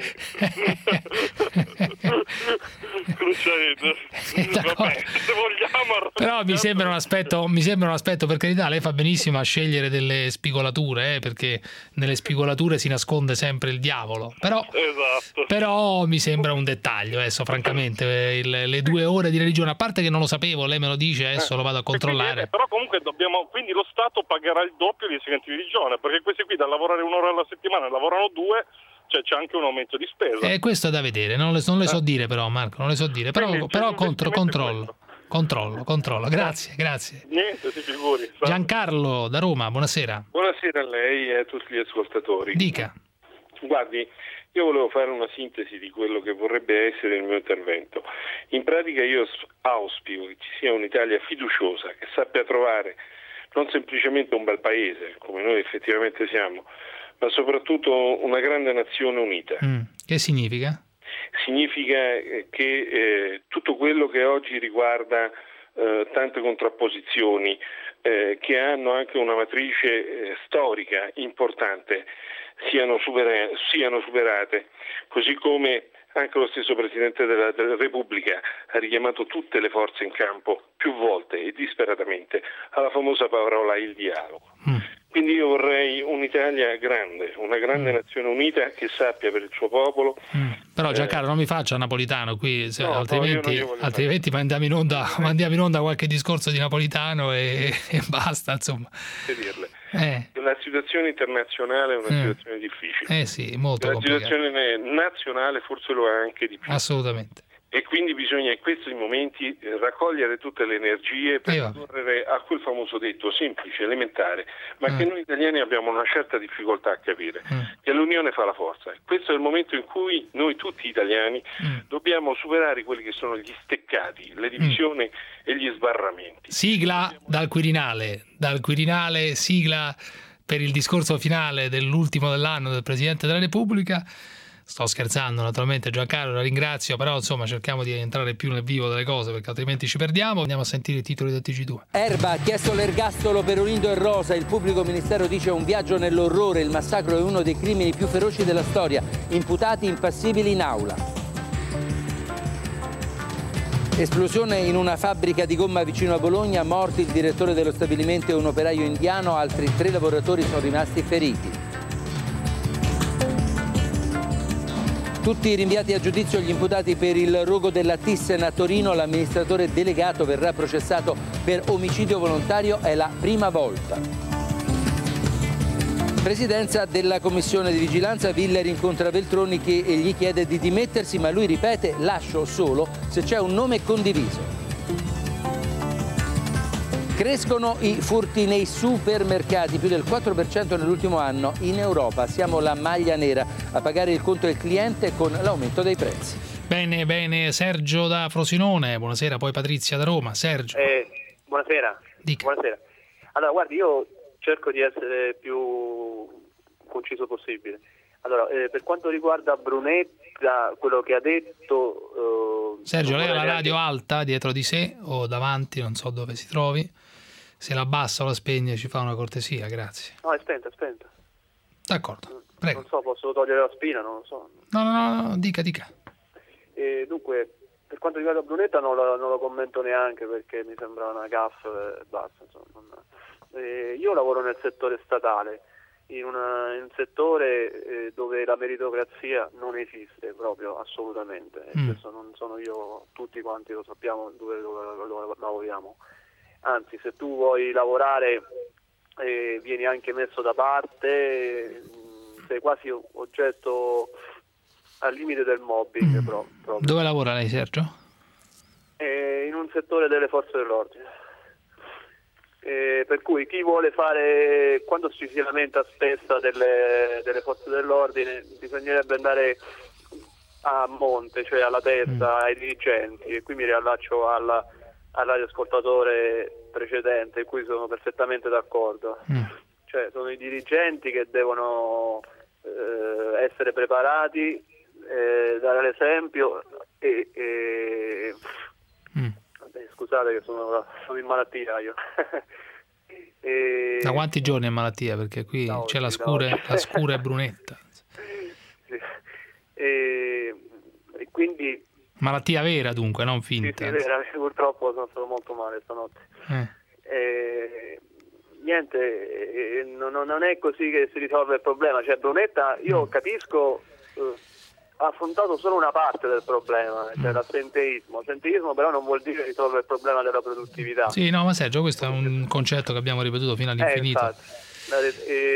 Vabbè, se vogliamo... Però mi sembra un aspetto, mi sembra un aspetto, per carità, lei fa benissimo a scegliere delle spigolature, eh, perché nelle spigolature si nasconde sempre il diavolo. Però, esatto. però mi sembra un dettaglio, adesso, francamente, il, le due ore di religione, a parte che non lo sapevo, lei me lo dice, adesso eh, lo vado a controllare. Quindi, però comunque dobbiamo, quindi lo Stato pagherà il doppio di insegnanti di religione, perché questi qui da lavorare un'ora alla settimana lavorano due, cioè c'è anche un aumento di spesa. Eh, questo è da vedere, non le, non le so dire però, Marco, non le so dire, però, però contro, controllo, controllo, controllo, grazie, grazie. Niente, si figuri. Giancarlo da Roma, buonasera. Buonasera a lei e a tutti gli ascoltatori. Dica. Guardi, io volevo fare una sintesi di quello che vorrebbe essere il mio intervento. In pratica io auspico che ci sia un'Italia fiduciosa, che sappia trovare non semplicemente un bel paese, come noi effettivamente siamo, ma soprattutto una grande nazione unita. Mm. Che significa? Significa che eh, tutto quello che oggi riguarda eh, tante contrapposizioni eh, che hanno anche una matrice eh, storica importante siano, supera- siano superate, così come anche lo stesso Presidente della, della Repubblica ha richiamato tutte le forze in campo più volte e disperatamente alla famosa parola il dialogo. Mm. Quindi io vorrei un'Italia grande, una grande mm. nazione unita che sappia per il suo popolo. Mm. Però Giancarlo eh, non mi faccia Napolitano qui, se, no, altrimenti, no, altrimenti mandiamo, in onda, mandiamo in onda qualche discorso di Napolitano e, e basta, insomma. Che dirle. Eh. La situazione internazionale è una eh. situazione difficile. Eh sì, molto La complicata. situazione nazionale forse lo è anche di più. Assolutamente. E quindi bisogna in questi momenti raccogliere tutte le energie per eh, correre a quel famoso detto semplice, elementare, ma mm. che noi italiani abbiamo una certa difficoltà a capire, mm. che l'unione fa la forza. Questo è il momento in cui noi tutti italiani mm. dobbiamo superare quelli che sono gli steccati, le divisioni mm. e gli sbarramenti. Sigla dal Quirinale, dal Quirinale, sigla per il discorso finale dell'ultimo dell'anno del Presidente della Repubblica. Sto scherzando naturalmente, Giancarlo, la ringrazio, però insomma cerchiamo di entrare più nel vivo delle cose perché altrimenti ci perdiamo. Andiamo a sentire i titoli del T G due. Erba ha chiesto l'ergastolo per Olindo e Rosa, il pubblico ministero dice un viaggio nell'orrore, il massacro è uno dei crimini più feroci della storia, imputati impassibili in aula. Esplosione in una fabbrica di gomma vicino a Bologna, morti il direttore dello stabilimento e un operaio indiano, altri tre lavoratori sono rimasti feriti. Tutti rinviati a giudizio gli imputati per il rogo della Thyssen a Torino, l'amministratore delegato verrà processato per omicidio volontario, è la prima volta. Presidenza della commissione di vigilanza, Viller incontra Veltroni che gli chiede di dimettersi, ma lui ripete lascio solo se c'è un nome condiviso. Crescono i furti nei supermercati, più del quattro per cento nell'ultimo anno in Europa. Siamo la maglia nera, a pagare il conto del cliente con l'aumento dei prezzi. Bene, bene, Sergio da Frosinone, buonasera, poi Patrizia da Roma. Sergio. Eh, buonasera. Dica. Buonasera. Allora, guardi, io cerco di essere più conciso possibile. Allora, eh, per quanto riguarda Brunetta, quello che ha detto... Eh, Sergio, lei ha la radio alta dietro di sé o davanti, non so dove si trovi. Se la abbassa o la spegne ci fa una cortesia, grazie. No, è spenta, è spenta. D'accordo, prego. Non so, posso togliere la spina, non lo so. No, no, no, no dica, dica. E dunque, per quanto riguarda Brunetta non lo, non lo commento neanche perché mi sembra una gaffa e basta. Insomma, non... eh, io lavoro nel settore statale, in, una, in un settore eh, dove la meritocrazia non esiste proprio, assolutamente. E mm. questo non sono io, tutti quanti lo sappiamo dove, dove, dove lavoriamo. Anzi, se tu vuoi lavorare eh, vieni anche messo da parte, eh, sei quasi oggetto al limite del mobbing. Mm. Pro, Dove lavora lei, Sergio? Eh, in un settore delle forze dell'ordine. Eh, per cui chi vuole fare, quando ci si lamenta spesso delle, delle forze dell'ordine, bisognerebbe andare a monte, cioè alla testa, mm. ai dirigenti, e qui mi riallaccio alla all'ascoltatore precedente, in cui sono perfettamente d'accordo. Mm. Cioè sono i dirigenti che devono eh, essere preparati, eh, dare l'esempio e, e... Mm. Vabbè, scusate che sono, sono in malattia io. e... Da quanti giorni è malattia? Perché qui no, c'è la scura, no. la scura e Brunetta. Malattia vera dunque, non finta. Sì, sì, vera, purtroppo sono stato molto male stanotte. Eh. Eh, niente, eh, non, non è così che si risolve il problema. Cioè, Brunetta, io mm. capisco, eh, ha affrontato solo una parte del problema, cioè mm. l'assenteismo. L'assenteismo però non vuol dire risolvere il problema della produttività. Sì, no, ma Sergio, questo è un concetto che abbiamo ripetuto fino all'infinito. Eh,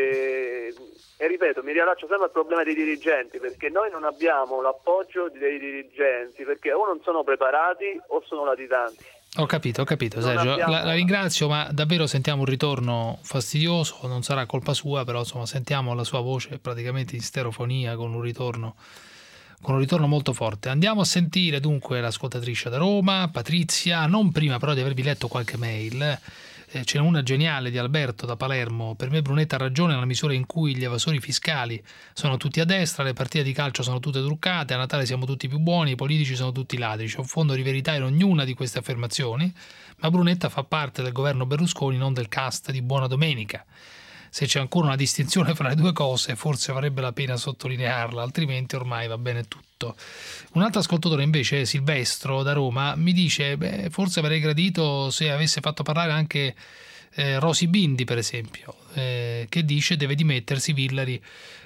e, e ripeto, mi riallaccio sempre al problema dei dirigenti, perché noi non abbiamo l'appoggio dei dirigenti, perché o non sono preparati o sono latitanti. Ho capito, ho capito Sergio, abbiamo... la, la ringrazio, ma davvero sentiamo un ritorno fastidioso, non sarà colpa sua, però insomma sentiamo la sua voce praticamente in stereofonia con un ritorno con un ritorno molto forte. Andiamo a sentire dunque l'ascoltatrice da Roma, Patrizia, non prima però di avervi letto qualche mail. Eh, c'è una geniale di Alberto da Palermo. Per me Brunetta ha ragione nella misura in cui gli evasori fiscali sono tutti a destra, le partite di calcio sono tutte truccate, a Natale siamo tutti più buoni, i politici sono tutti ladri. C'è un fondo di verità in ognuna di queste affermazioni, ma Brunetta fa parte del governo Berlusconi, non del cast di Buona Domenica. Se c'è ancora una distinzione fra le due cose, forse varrebbe la pena sottolinearla, altrimenti ormai va bene tutto. Un altro ascoltatore invece, Silvestro da Roma, mi dice beh, forse avrei gradito se avesse fatto parlare anche eh, Rosy Bindi, per esempio, eh, che dice deve dimettersi Villari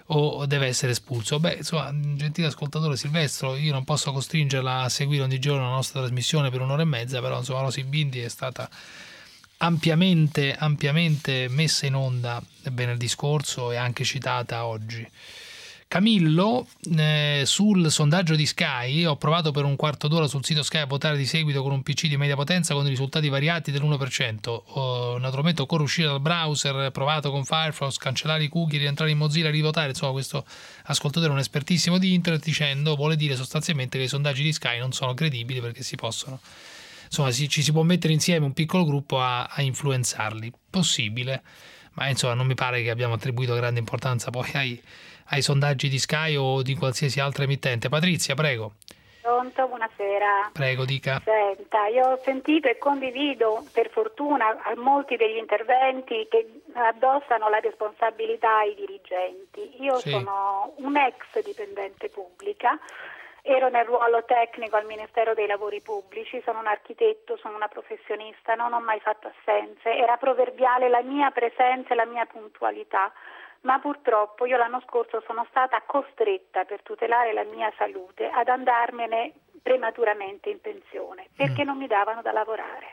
o deve essere espulso. Beh, insomma, gentile ascoltatore Silvestro, io non posso costringerla a seguire ogni giorno la nostra trasmissione per un'ora e mezza, però insomma Rosy Bindi è stata ampiamente, ampiamente messa in onda venerdì scorso e anche citata oggi. Camillo, eh, sul sondaggio di Sky, ho provato per un quarto d'ora sul sito Sky a votare di seguito con un P C di media potenza con i risultati variati dell'uno per cento. Oh, naturalmente occorre uscire dal browser, provato con Firefox, cancellare i cookie, rientrare in Mozilla e rivotare. Insomma, questo ascoltatore è un espertissimo di internet, dicendo, vuole dire sostanzialmente che i sondaggi di Sky non sono credibili perché si possono, insomma, si, ci si può mettere insieme un piccolo gruppo a, a influenzarli. Possibile, ma insomma non mi pare che abbiamo attribuito grande importanza poi ai ai sondaggi di Sky o di qualsiasi altra emittente. Patrizia, prego. Pronto, buonasera. Prego, dica. Senta, io ho sentito e condivido, per fortuna, a molti degli interventi che addossano la responsabilità ai dirigenti. Io sì. sono un ex dipendente pubblica, ero nel ruolo tecnico al Ministero dei Lavori Pubblici, sono un architetto, sono una professionista, non ho mai fatto assenze, era proverbiale la mia presenza e la mia puntualità. Ma purtroppo io l'anno scorso sono stata costretta, per tutelare la mia salute, ad andarmene prematuramente in pensione, perché non mi davano da lavorare.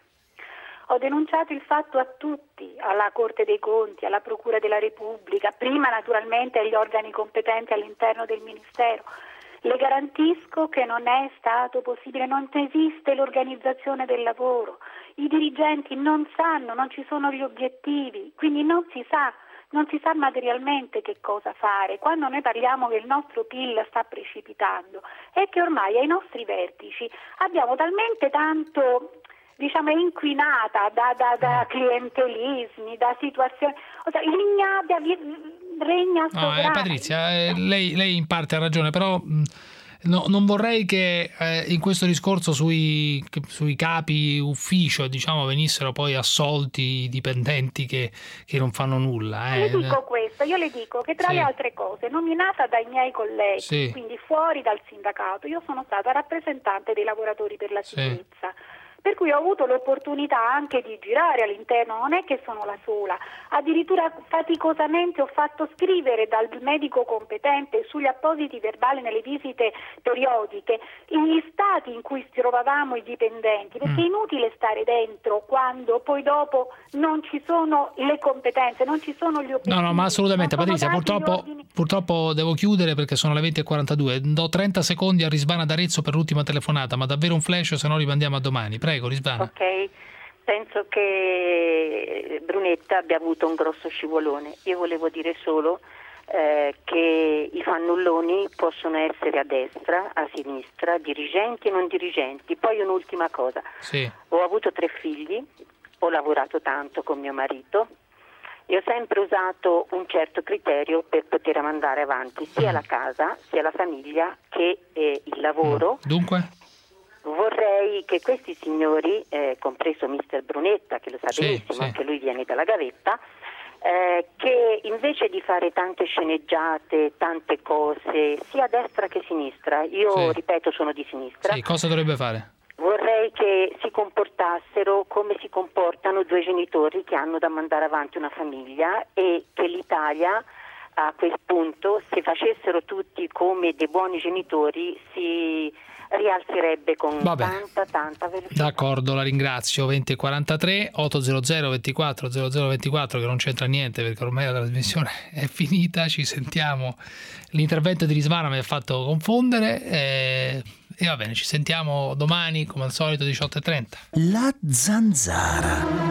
Ho denunciato il fatto a tutti, alla Corte dei Conti, alla Procura della Repubblica, prima naturalmente agli organi competenti all'interno del Ministero. Le garantisco che non è stato possibile, non esiste l'organizzazione del lavoro, i dirigenti non sanno, non ci sono gli obiettivi, quindi non si sa. Non si sa materialmente che cosa fare. Quando noi parliamo che il nostro P I L sta precipitando, è che ormai ai nostri vertici abbiamo talmente tanto, diciamo, inquinata da, da, da clientelismi, da situazioni, o sea, l'ignavia regna sovrana. No, eh, Patrizia, eh, lei, lei in parte ha ragione, però mh, no, non vorrei che eh, in questo discorso sui, sui capi ufficio, diciamo, venissero poi assolti i dipendenti che, che non fanno nulla. Eh. Le dico questo, io le dico che tra sì. le altre cose, nominata dai miei colleghi, sì. quindi fuori dal sindacato, io sono stata rappresentante dei lavoratori per la sicurezza. Sì. Per cui ho avuto l'opportunità anche di girare all'interno, non è che sono la sola, addirittura faticosamente ho fatto scrivere dal medico competente sugli appositi verbali nelle visite periodiche gli stati in cui si trovavamo i dipendenti, perché è inutile stare dentro quando poi dopo non ci sono le competenze, non ci sono gli obiettivi. No, no, ma assolutamente, Patrizia, purtroppo, purtroppo devo chiudere perché sono le venti e quarantadue, do trenta secondi a Risvana d'Arezzo per l'ultima telefonata, ma davvero un flash, se no rimandiamo a domani. Prego, Risvana. Ok, penso che Brunetta abbia avuto un grosso scivolone. Io volevo dire solo eh, che i fannulloni possono essere a destra, a sinistra, dirigenti e non dirigenti. Poi un'ultima cosa, sì. Ho avuto tre figli, ho lavorato tanto con mio marito e ho sempre usato un certo criterio per poter mandare avanti sia la casa, sia la famiglia che eh, il lavoro. Dunque? Vorrei che questi signori, eh, compreso mister Brunetta, che lo sa sì, benissimo, sì. anche lui viene dalla gavetta, eh, che invece di fare tante sceneggiate, tante cose, sia a destra che a sinistra, io sì. ripeto sono di sinistra, sì, cosa dovrebbe fare? Vorrei che si comportassero come si comportano due genitori che hanno da mandare avanti una famiglia, e che l'Italia a quel punto, se facessero tutti come dei buoni genitori, si rialzerebbe con Vabbè. tanta tanta velocità. D'accordo, la ringrazio. venti e quarantatré ottocento ventiquattro zero zero ventiquattro, che non c'entra niente perché ormai la trasmissione è finita, ci sentiamo. L'intervento di Risvana mi ha fatto confondere e, e va bene, ci sentiamo domani come al solito diciotto e trenta. La Zanzara.